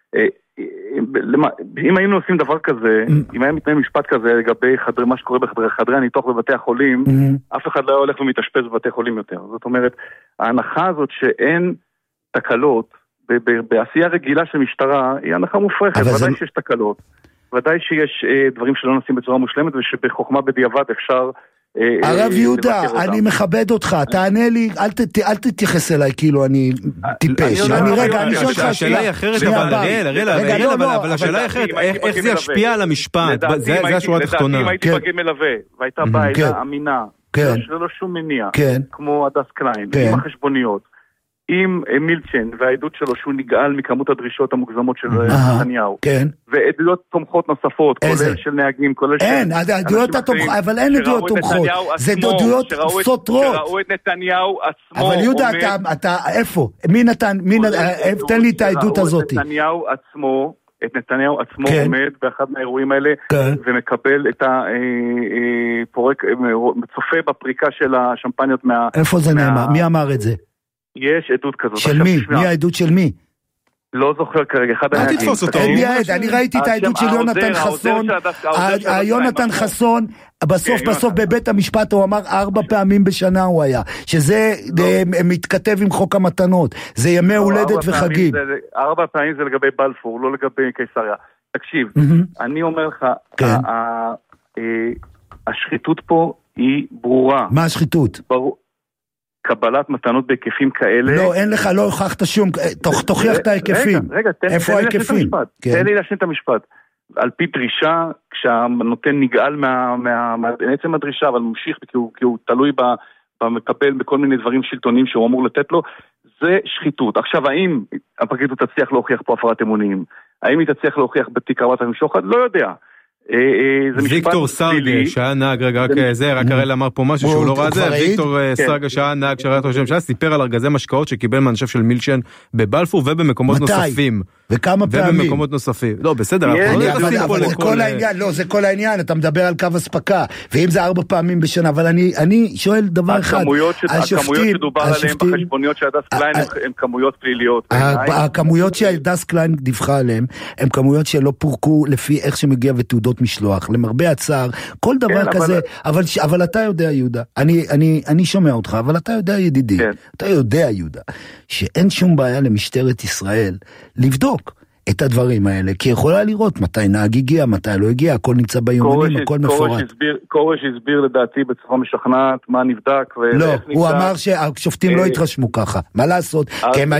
אם היינו עושים דבר כזה, אם היה מתנהל משפט כזה לגבי מה שקורה בחדרי הניתוח בבתי החולים, אף אחד לא היה הולך ומתאשפז בבתי חולים יותר. זאת אומרת, ההנחה הזאת שאין תקלות בעשייה רגילה של משטרה היא הנחה מופרכת. ודאי שיש תקלות, ודאי שיש דברים שלא נעשים בצורה מושלמת, ושבחוכמה בדיעבד אפשר הרב יהודה, אני מכבד אותך, תענה לי, אל תתייחס אליי כאילו אני טיפש. אני שואל לך השאלה היא אחרת, אבל השאלה היא אחרת, איך זה ישפיע על המשפט, זה השורה התחתונה. אם הייתי בגי מלווה, והייתה בעיה אמינה, שלא שום מניע, כמו הדס קליין, עם החשבוניות, עם מילצ'ן והעדות שלו שהוא נגעל מכמות הדרישות המוגזמות של נתניהו, ועדויות תומכות נוספות, כולל של נהגים, כולל של... אין, אבל אין עדויות תומכות, זה עדויות סותרות. שראו את נתניהו עצמו... אבל יהודה, אתה איפה? מי נתן? תן לי את העדות הזאת. את נתניהו עצמו עומד באחד מהאירועים האלה, ומקבל את צופה בפריקה של השמפניות מה... איפה זה נאמר? מי אמר את זה? יש עדות כזאת. של מי? מי העדות של מי? לא זוכר כרגע. אל תתפוס אותו. אני ראיתי את העדות של יונתן חסון. יונתן חסון, בסוף בבית המשפט הוא אמר 4 פעמים בשנה הוא היה. שזה מתכתב עם חוק המתנות. זה ימי הולדת וחגים. 4 פעמים זה לגבי בלפור, לא לגבי קיסריה. תקשיב, אני אומר לך, השחיתות פה היא ברורה. מה השחיתות? ברור. קבלת מתנות בהיקפים כאלה. לא, אין לך, לא הוכחת שום, תוכיח את ההיקפים. רגע, איפה ההיקפים? תן לי להשלים את המשפט. על פי דרישה, כשהנותן נגעל מעצם הדרישה, אבל ממשיך כי הוא תלוי במקבל בכל מיני דברים שלטוניים שהוא אמור לתת לו, זה שחיתות. עכשיו, האם הפרקליטות תצליח להוכיח פה הפרת אמונים? האם היא תצליח להוכיח בתיק 4,000 שוחד? לא יודע. ויקטור סרגה שהיה נהג, רק הראל אמר פה משהו שהוא לא ראה זה, ויקטור סרגה שהיה נהג שרת ראש הממשלה סיפר על ארגזי משקאות שקיבל מאנשיו של מילצ'ן בבלפור ובמקומות נוספים. וכמה פעמים? ובמקומות נוספים. לא, בסדר, זה כל העניין, אתה מדבר על קו הספקה, ואם זה 4 פעמים בשנה, אבל אני שואל דבר אחד, הכמויות שדובר עליהן בחשבוניות של הדס קליין הן כמויות פליליות. הכמויות שהדס קליין דיווחה עליהן, הן כמויות שלא פורקו לפי איך שמגיע ותעודות משלוח, למרבה הצער, כל דבר כזה, אבל אתה יודע יהודה, אני שומע אותך, אבל אתה יודע ידידי, אתה יודע יהודה, שאין שום בעיה למשטרת ישראל לבדוק את הדברים האלה, כי יכולה לראות מתי נהג הגיע, מתי לא הגיע, הכל נמצא ביומנים, הכל מפורט. קורש הסביר לדעתי בצורה משכנעת מה נבדק. לא, הוא אמר שהשופטים לא התרשמו ככה, מה לעשות? כי הם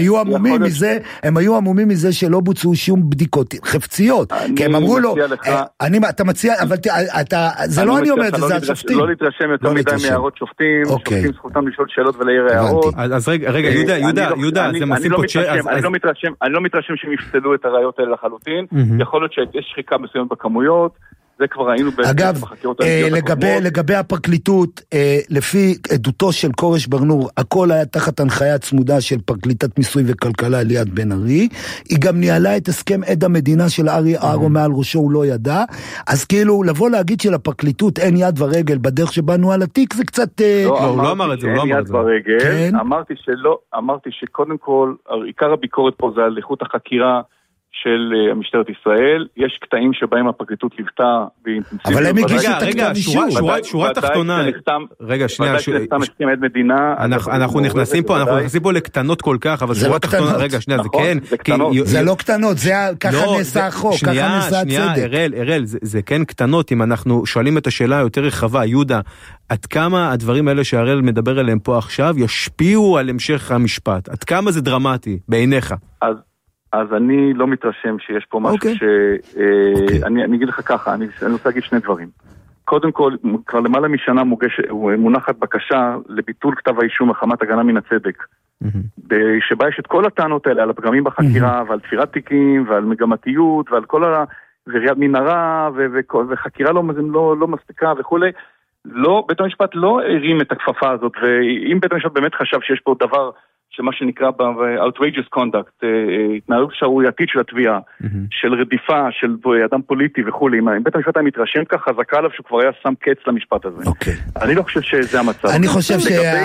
היו עמומים מזה שלא בוצעו שום בדיקות חפציות, כי הם אמרו לו, אתה מציע, אבל זה לא אני אומר, זה השופטים. לא להתרשם יותר מדי מהערות שופטים, שופטים זכותם לשאול שאלות ולהעיר הערות. אז רגע, יהודה, זה מוסיף פה אני לא מתרשם שהם יפסלו את הראיות האלה לחלוטין, יכול להיות שיש שחיקה מסוימת בכמויות, זה כבר ראינו בחקירות לגבי הפרקליטות, לפי עדותו של קורש ברנור, הכל היה תחת הנחיה צמודה של פרקליטת מיסוי וכלכלה ליאת בן ארי, היא גם ניהלה את הסכם עד המדינה של ארי ארו מעל ראשו, הוא לא ידע, אז כאילו לבוא להגיד שלפרקליטות אין יד ורגל בדרך שבנו על התיק, זה קצת... הוא לא אמר את זה, אין יד ורגל, אמרתי שקודם כל, עיקר הביקורת פה זה על איכות החקירה, של משטרת ישראל, יש קטעים שבהם הפרקליטות ליוותה באינטנסיביות. אבל הם הגישו את רגע, שורה תחתונה. רגע, שנייה. וודאי שנחתם עד מדינה. אנחנו נכנסים פה לקטנות כל כך, אבל שורה תחתונה, רגע, שנייה, זה כן. זה לא קטנות, ככה נעשה החוק, ככה נעשה הצדק. שנייה, אראל, זה כן קטנות, אם אנחנו שואלים את השאלה היותר רחבה, יהודה, עד כמה הדברים האלה שהראל מדבר עליהם פה עכשיו, ישפיעו על המשך המשפט? עד כמה זה דרמטי בעיניך? אז אני לא מתרשם שיש פה משהו אני אגיד לך ככה, אני רוצה להגיד שני דברים. קודם כל, כבר למעלה משנה מונחת בקשה לביטול כתב האישום מחמת הגנה מן הצדק. שבה יש את כל הטענות האלה על הפגמים בחקירה ועל תפירת תיקים ועל מגמתיות ועל כל וריית מנהרה וחקירה לא מספיקה וכולי. בית המשפט לא הרים את הכפפה הזאת, ואם בית המשפט באמת חשב שיש פה דבר שמה שנקרא outrageous conduct, התנהלות שערורייתית של התביעה, של רדיפה, של אדם פוליטי וכולי, אם בית המשפט היה מתרשם כך, חזקה עליו שהוא כבר היה שם קץ למשפט הזה. אני לא חושב שזה המצב. אני חושב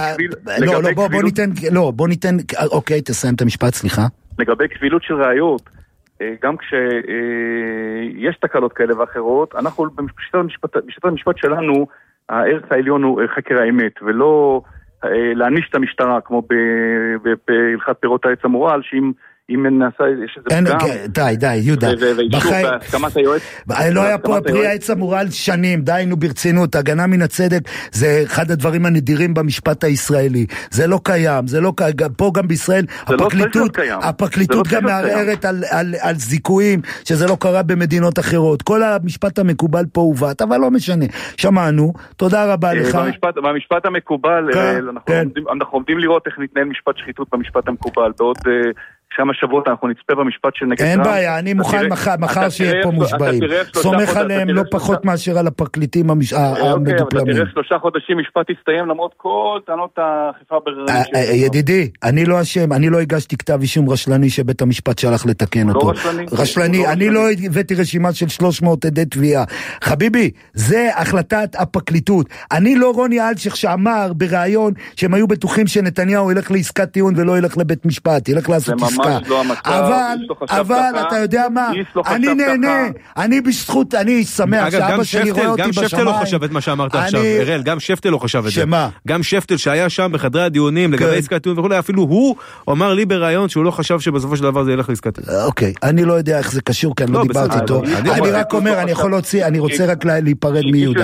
בוא ניתן, אוקיי, תסיים את המשפט, סליחה. לגבי קבילות של ראיות, גם כשיש תקלות כאלה ואחרות, אנחנו בשיטת המשפט שלנו, הערך העליון הוא חקר האמת, ולא להעניש את המשטרה, כמו בהלכת פירות העץ המורל, שאם נעשה, יש איזה פגם. די, יהודה. ואישור בהסכמת היועץ. לא היה פה פרי העץ המורל שנים, דיינו ברצינות, הגנה מן הצדק, זה אחד הדברים הנדירים במשפט הישראלי. זה לא קיים, פה גם בישראל, הפרקליטות גם מערערת על זיכויים, שזה לא קרה במדינות אחרות. כל המשפט המקובל פה הובט, אבל לא משנה. שמענו, תודה רבה לך. במשפט המקובל, אנחנו עומדים לראות איך נתנהל משפט שחיתות במשפט המקובל, בעוד כמה שבועות אנחנו נצפה במשפט של נגד טראמפ. אין בעיה, אני מוכן מחר שיהיה פה מושבעים. סומך עליהם לא פחות מאשר על הפרקליטים המדופלמים. אתה תראה 3 חודשים משפט יסתיים למרות כל טענות האכיפה בררנית. ידידי, אני לא אשם, אני לא הגשתי כתב אישום רשלני שבית המשפט שלח לתקן אותו. רשלני, אני לא הבאתי רשימה של 300 עדי תביעה. חביבי, זה החלטת הפרקליטות. אני לא רוני אלשיך שאמר בראיון שהם היו בטוחים שנתניהו ילך לעסקת טיעון ולא ילך לבית משפט, ילך לעשות עסקה. אבל אתה יודע מה, אני נהנה, אני בזכות, אני שמח שאבא שלי רואה אותי בשמיים. גם שפטל לא חשב את מה שאמרת עכשיו, אראל, גם שפטל לא חשב את זה. שמה? גם שפטל שהיה שם בחדרי הדיונים לגבי עסקת טיעון וכו', אפילו הוא אמר לי ברעיון שהוא לא חשב שבסופו של דבר זה ילך לעסקת טיעון. אוקיי, אני לא יודע איך זה קשור, כי אני לא דיברתי איתו. אני רק אומר, אני יכול להוציא, אני רוצה רק להיפרד מיהודה.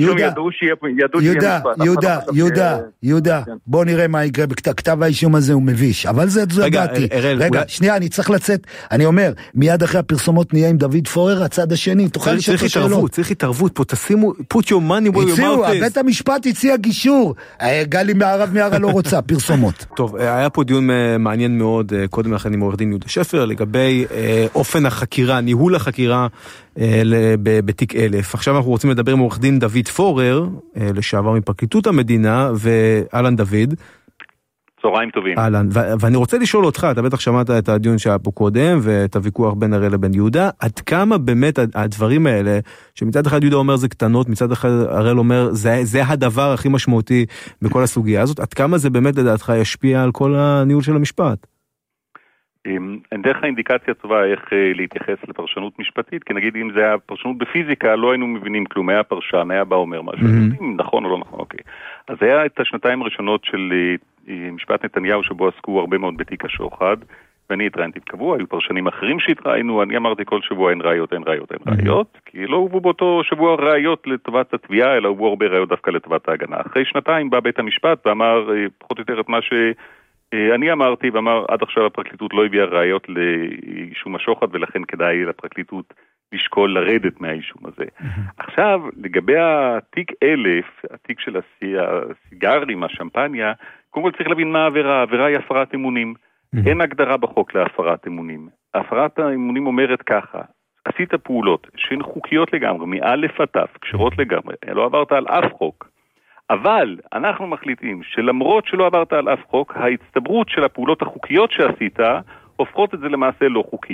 יהודה, בוא נראה מה יקרה בכתב האישום הזה, הוא מביש, אבל זה דעתי. רגע, שנייה, אני צריך לצאת, אני אומר, מיד אחרי הפרסומות נהיה עם דוד פורר, הצד השני, תוכל לשאול את השאלות. צריך התערבות פה, תשימו, put your money where your mouth is. בית המשפט הציע גישור, גלי מערב מיארה לא רוצה, פרסומות. טוב, היה פה דיון מעניין מאוד, קודם לכן עם עורך דין יהודה שפר, לגבי אופן החקירה, ניהול החקירה בתיק 1000. עכשיו אנחנו רוצים לדבר עם עורך דין דוד פורר, לשעבר מפרקליטות המדינה, ואלן דוד. צהריים טובים. אהלן, ואני רוצה לשאול אותך, אתה בטח שמעת את הדיון שהיה פה קודם, ואת הוויכוח בין הראל לבין יהודה, עד כמה באמת הדברים האלה, שמצד אחד יהודה אומר זה קטנות, מצד אחד הראל אומר זה הדבר הכי משמעותי בכל הסוגיה הזאת, עד כמה זה באמת לדעתך ישפיע על כל הניהול של המשפט? אין דרך האינדיקציה טובה איך להתייחס לפרשנות משפטית, כי נגיד אם זה היה פרשנות בפיזיקה, לא היינו מבינים כלום, היה פרשן, היה בא אומר משהו, נכון או לא נכון, אוקיי. אז היה את השנתיים הראשונות של משפט נתניהו שבו עסקו הרבה מאוד בתיק השוחד, ואני התראיינתי בקבוע, היו פרשנים אחרים שהתראיינו, אני אמרתי כל שבוע אין ראיות, כי לא הובאו באותו שבוע ראיות לטובת התביעה, אלא הובאו הרבה ראיות דווקא לטובת ההגנה. אחרי שנתיים בא בית המשפט ואמר פחות או יותר את מה אני אמרתי ואמר, עד עכשיו הפרקליטות לא הביאה ראיות לאישום השוחד, ולכן כדאי לפרקליטות לשקול לרדת מהאישום הזה. עכשיו, לגבי התיק 1000, התיק של הסיגרים, השמפניה, קודם כל צריך להבין מה העבירה. העבירה היא הפרת אמונים. אין הגדרה בחוק להפרת אמונים. הפרת האמונים אומרת ככה, עשית פעולות שהן חוקיות לגמרי, מאלף עד תף, קשרות לגמרי, לא עברת על אף חוק. אבל אנחנו מחליטים שלמרות שלא עברת על אף חוק, ההצטברות של הפעולות החוקיות שעשית, הופכות את זה למעשה לא חוקי.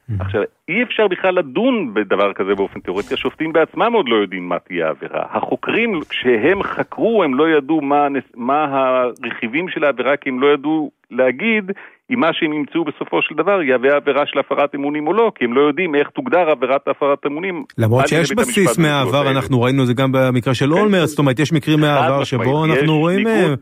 עכשיו, אי אפשר בכלל לדון בדבר כזה באופן תיאורטי, השופטים בעצמם עוד לא יודעים מה תהיה העבירה. החוקרים, כשהם חקרו, הם לא ידעו מה הרכיבים של העבירה, כי הם לא ידעו להגיד אם מה שהם ימצאו בסופו של דבר יהווה עבירה של הפרת אמונים או לא, כי הם לא יודעים איך תוגדר עבירת הפרת אמונים. למרות שיש בסיס מהעבר, אנחנו ראינו זה גם במקרה של אולמרט, זאת אומרת, יש מקרים מהעבר שבו אנחנו רואים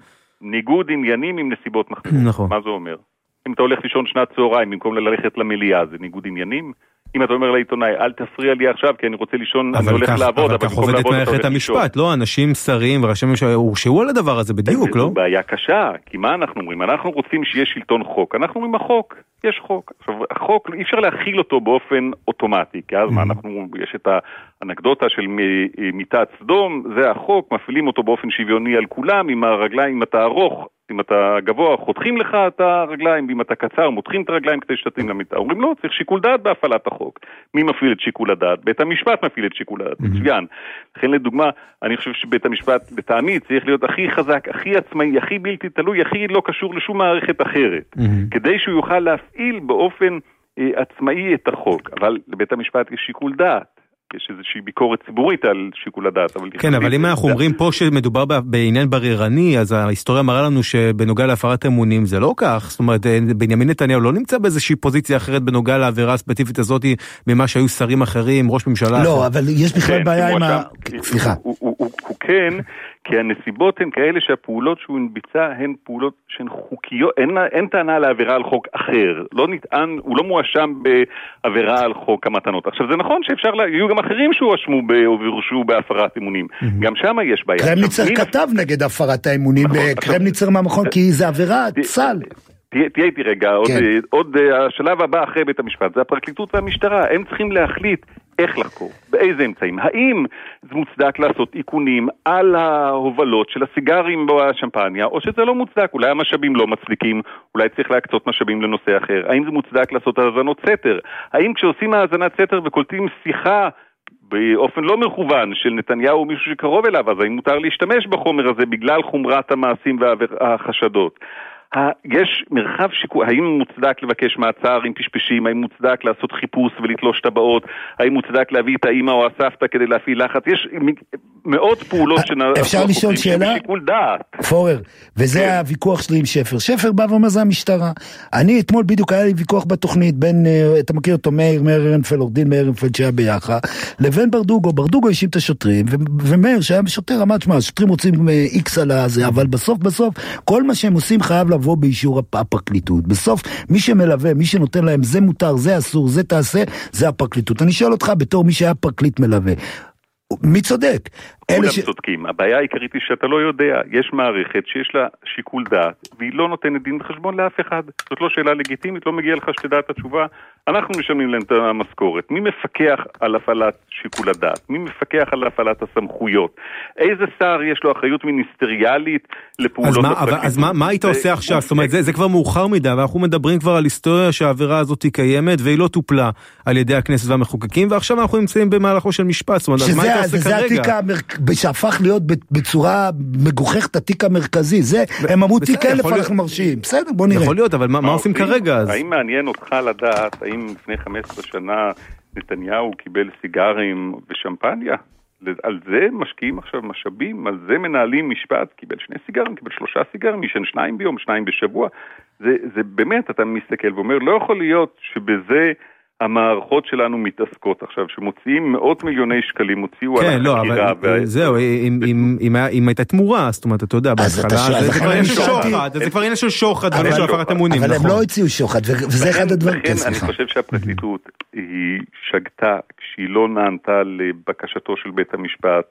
ניגוד עניינים עם נסיבות מחמירות. מה זה אומר? אם אתה הולך לישון שנת צהריים במקום ללכת למליאה, זה ניגוד עניינים? אם אתה אומר לעיתונאי, אל תפריע לי עכשיו, כי אני רוצה לישון, אני הולך לעבוד, אבל כך עובדת מערכת המשפט, לא? אנשים שרים וראשי ממשלה הורשעו על הדבר הזה בדיוק, לא? זו בעיה קשה, כי מה אנחנו אומרים? אנחנו רוצים שיש שלטון חוק, אנחנו אומרים החוק, יש חוק. עכשיו, החוק, אי אפשר להכיל אותו באופן אוטומטי, כי אז מה אנחנו, יש את האנקדוטה של מיטת סדום, זה החוק, מפעילים אותו באופן שוויוני על כולם, עם הרגליים, אם אתה ארוך, אם אתה גבוה, חותכים לך את הרגליים, ואם אתה קצר, מותחים את הרגליים כדי שתתאים למיטה. אומרים לא, צריך שיקול דעת בהפעלת החוק. מי מפעיל את שיקול הדעת? בית המשפט מפעיל את שיקול הדעת. מצוין. לכן לדוגמה, אני חושב שבית המשפט, לטעמי, צריך להיות הכי חזק, הכי עצמאי, הכי בלתי תלוי, הכי לא קשור לשום מערכת אחרת. כדי שהוא יוכל להפעיל באופן עצמאי את החוק. אבל לבית המשפט יש שיקול דעת. יש איזושהי ביקורת ציבורית על שיקול הדעת. כן, אבל אם אנחנו אומרים פה שמדובר בעניין בררני, אז ההיסטוריה מראה לנו שבנוגע להפרת אמונים זה לא כך. זאת אומרת, בנימין נתניהו לא נמצא באיזושהי פוזיציה אחרת בנוגע לעבירה הספציפית הזאת ממה שהיו שרים אחרים, ראש ממשלה. לא, אבל יש בכלל בעיה עם ה... סליחה. הוא כן, כי הנסיבות הן כאלה שהפעולות שהוא ביצע הן פעולות שהן חוקיות, אין טענה לעבירה על חוק אחר, לא נטען, הוא לא מואשם בעבירה על חוק המתנות. עכשיו זה נכון שאפשר, יהיו גם אחרים שהואשמו והורשעו בהפרת אמונים, גם שם יש בעיה. קרמניצר כתב נגד הפרת האמונים, קרמניצר מהמכון, כי זה עבירה צל. תהיה איתי רגע, עוד השלב הבא אחרי בית המשפט, זה הפרקליטות והמשטרה, הם צריכים להחליט איך לחקור, באיזה אמצעים, האם זה מוצדק לעשות עיקונים על ההובלות של הסיגרים והשמפניה, או שזה לא מוצדק, אולי המשאבים לא מצדיקים, אולי צריך להקצות משאבים לנושא אחר, האם זה מוצדק לעשות האזנות סתר, האם כשעושים האזנת סתר וקולטים שיחה באופן לא מכוון של נתניהו או מישהו שקרוב אליו, אז האם מותר להשתמש בחומר הזה בגלל חומרת המעשים והחשדות? יש מרחב שיקול, האם מוצדק לבקש מעצר עם פשפשים, האם מוצדק לעשות חיפוש ולתלוש טבעות, האם מוצדק להביא את האמא או הסבתא כדי להפעיל לחץ, יש מאות פעולות אפשר לשאול שאלה? שיקול דעת. פורר, וזה הוויכוח שלי עם שפר. שפר בא ואומר זה המשטרה. אני אתמול בדיוק היה לי ויכוח בתוכנית בין, אתה מכיר אותו, מאיר ארנפלד, עורך דין מאיר ארנפלד שהיה ביחד, לבין ברדוגו. ברדוגו האשים את השוטרים, ומאיר שהיה שוטר אמר, שמה, השוטרים רוצים איקס על הזה, אבל בסוף, כל מה שהם עושים חייב לבוא באישור הפרקליטות. בסוף, מי שמלווה, מי שנותן להם, זה מותר, זה אסור, זה תעשה, זה הפרקליטות. אני שואל אותך בתור מי שהיה פרקליט מלווה. מי צודק? כולם צודקים. הבעיה העיקרית היא שאתה לא יודע. יש מערכת שיש לה שיקול דעת, והיא לא נותנת דין בחשבון לאף אחד. זאת לא שאלה לגיטימית, לא מגיע לך שתדע את התשובה. אנחנו משלמים להם את המשכורת. מי מפקח על הפעלת שיקול הדעת? מי מפקח על הפעלת הסמכויות? איזה שר יש לו אחריות מיניסטריאלית לפעולות הפרקליטות? אז מה היית עושה עכשיו? זאת אומרת, זה כבר מאוחר מדי, ואנחנו מדברים כבר על היסטוריה שהעבירה הזאת היא קיימת, והיא לא טופלה על ידי הכנסת והמחוקקים, ועכשיו אנחנו נמצאים במהלכו של משפט. זאת אומרת, אז מה היית עושה כרגע? שהפך להיות בצורה מגוחכת התיק המרכזי, זה, הם אמרו תיק 1000 אנחנו מרשיעים, בסדר, בוא נראה. יכול להיות, אבל מה עושים כרגע? האם מעניין אותך לדעת, האם לפני 15 שנה נתניהו קיבל סיגרים ושמפניה? על זה משקיעים עכשיו משאבים, על זה מנהלים משפט, קיבל 2 סיגרים, קיבל 3 סיגרים, ישן 2 ביום, 2 בשבוע, זה באמת, אתה מסתכל ואומר, לא יכול להיות שבזה המערכות שלנו מתעסקות עכשיו, שמוציאים מאות מיליוני שקלים, הוציאו על החקירה. כן, לא, אבל זהו, אם הייתה תמורה, זאת אומרת, אתה יודע, בהתחלה, זה כבר עניין של שוחד, ולא של הפרת אמונים. אבל הם לא הציעו שוחד, וזה אחד הדברים. אני חושב שהפרקליטות היא שגתה, כשהיא לא נענתה לבקשתו של בית המשפט,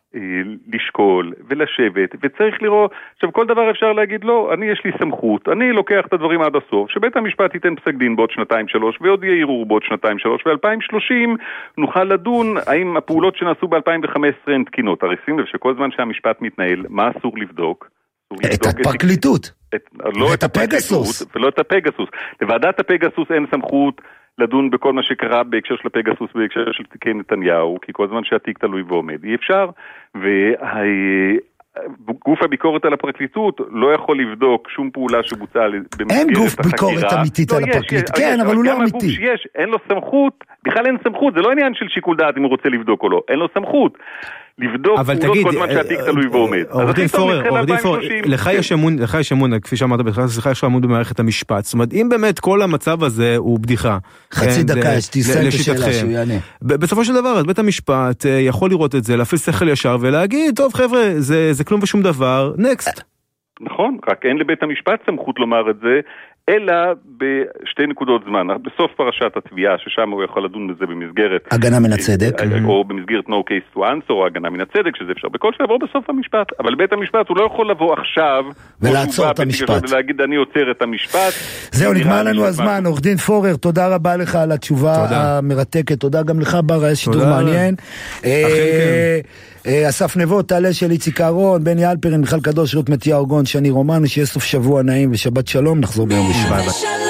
לשקול ולשבת, וצריך לראות, עכשיו כל דבר אפשר להגיד לא, אני יש לי סמכות, אני לוקח את הדברים עד הסוף, שבית המשפט ייתן פסק דין בעוד 2-3, ועוד יהיה ערעור בעוד 2-3, ו-2030 נוכל לדון האם הפעולות שנעשו ב-2015 הן תקינות. הרי שים לב שכל זמן שהמשפט מתנהל, מה אסור לבדוק? את הפרקליטות. לא את הפגסוס. ולא את הפגסוס. לוועדת הפגסוס אין סמכות לדון בכל מה שקרה בהקשר של הפגסוס ובהקשר של תיקי נתניהו, כי כל זמן שהתיק תלוי ועומד אי אפשר, גוף הביקורת על הפרקליטות לא יכול לבדוק שום פעולה שבוצעה במסגרת החקירה. אין גוף ביקורת אמיתית על הפרקליטות, כן, אבל הוא לא אמיתי. אין לו סמכות, בכלל אין סמכות, זה לא עניין של שיקול דעת אם הוא רוצה לבדוק או לא, אין לו סמכות. לבדוק פעולות כל זמן שהתיק תלוי ועומד. עורך דין פורר, לך יש אמון, כפי שאמרת בתחילת השיחה, יש לך אמון במערכת המשפט. זאת אומרת, אם באמת כל המצב הזה הוא בדיחה, חצי דקה, תסיים את השאלה שהוא יענה. בסופו של דבר, בית המשפט יכול לראות את זה, להפעיל שכל ישר ולהגיד, טוב חבר'ה, זה כלום ושום דבר, נקסט. נכון, רק אין לבית המשפט סמכות לומר את זה, אלא בשתי נקודות זמן. בסוף פרשת התביעה, ששם הוא יכול לדון בזה במסגרת הגנה מן הצדק, או במסגרת no case to answer, או הגנה מן הצדק, שזה אפשר בכל שלב, או בסוף המשפט. אבל בית המשפט הוא לא יכול לבוא עכשיו ולעצור את המשפט, ולהגיד אני עוצר את המשפט. זהו, נגמר לנו הזמן. עורך דין פורר, תודה רבה לך על התשובה המרתקת, תודה גם לך בר, היה שידור מעניין. אסף נבות, תעלה של איציק אהרון, בני אלפרין, מיכל קדוש, רות מתיה אורגון, שני רומן, שיהיה סוף שבוע נעים ושבת שלום, נחזור ביום ראשון.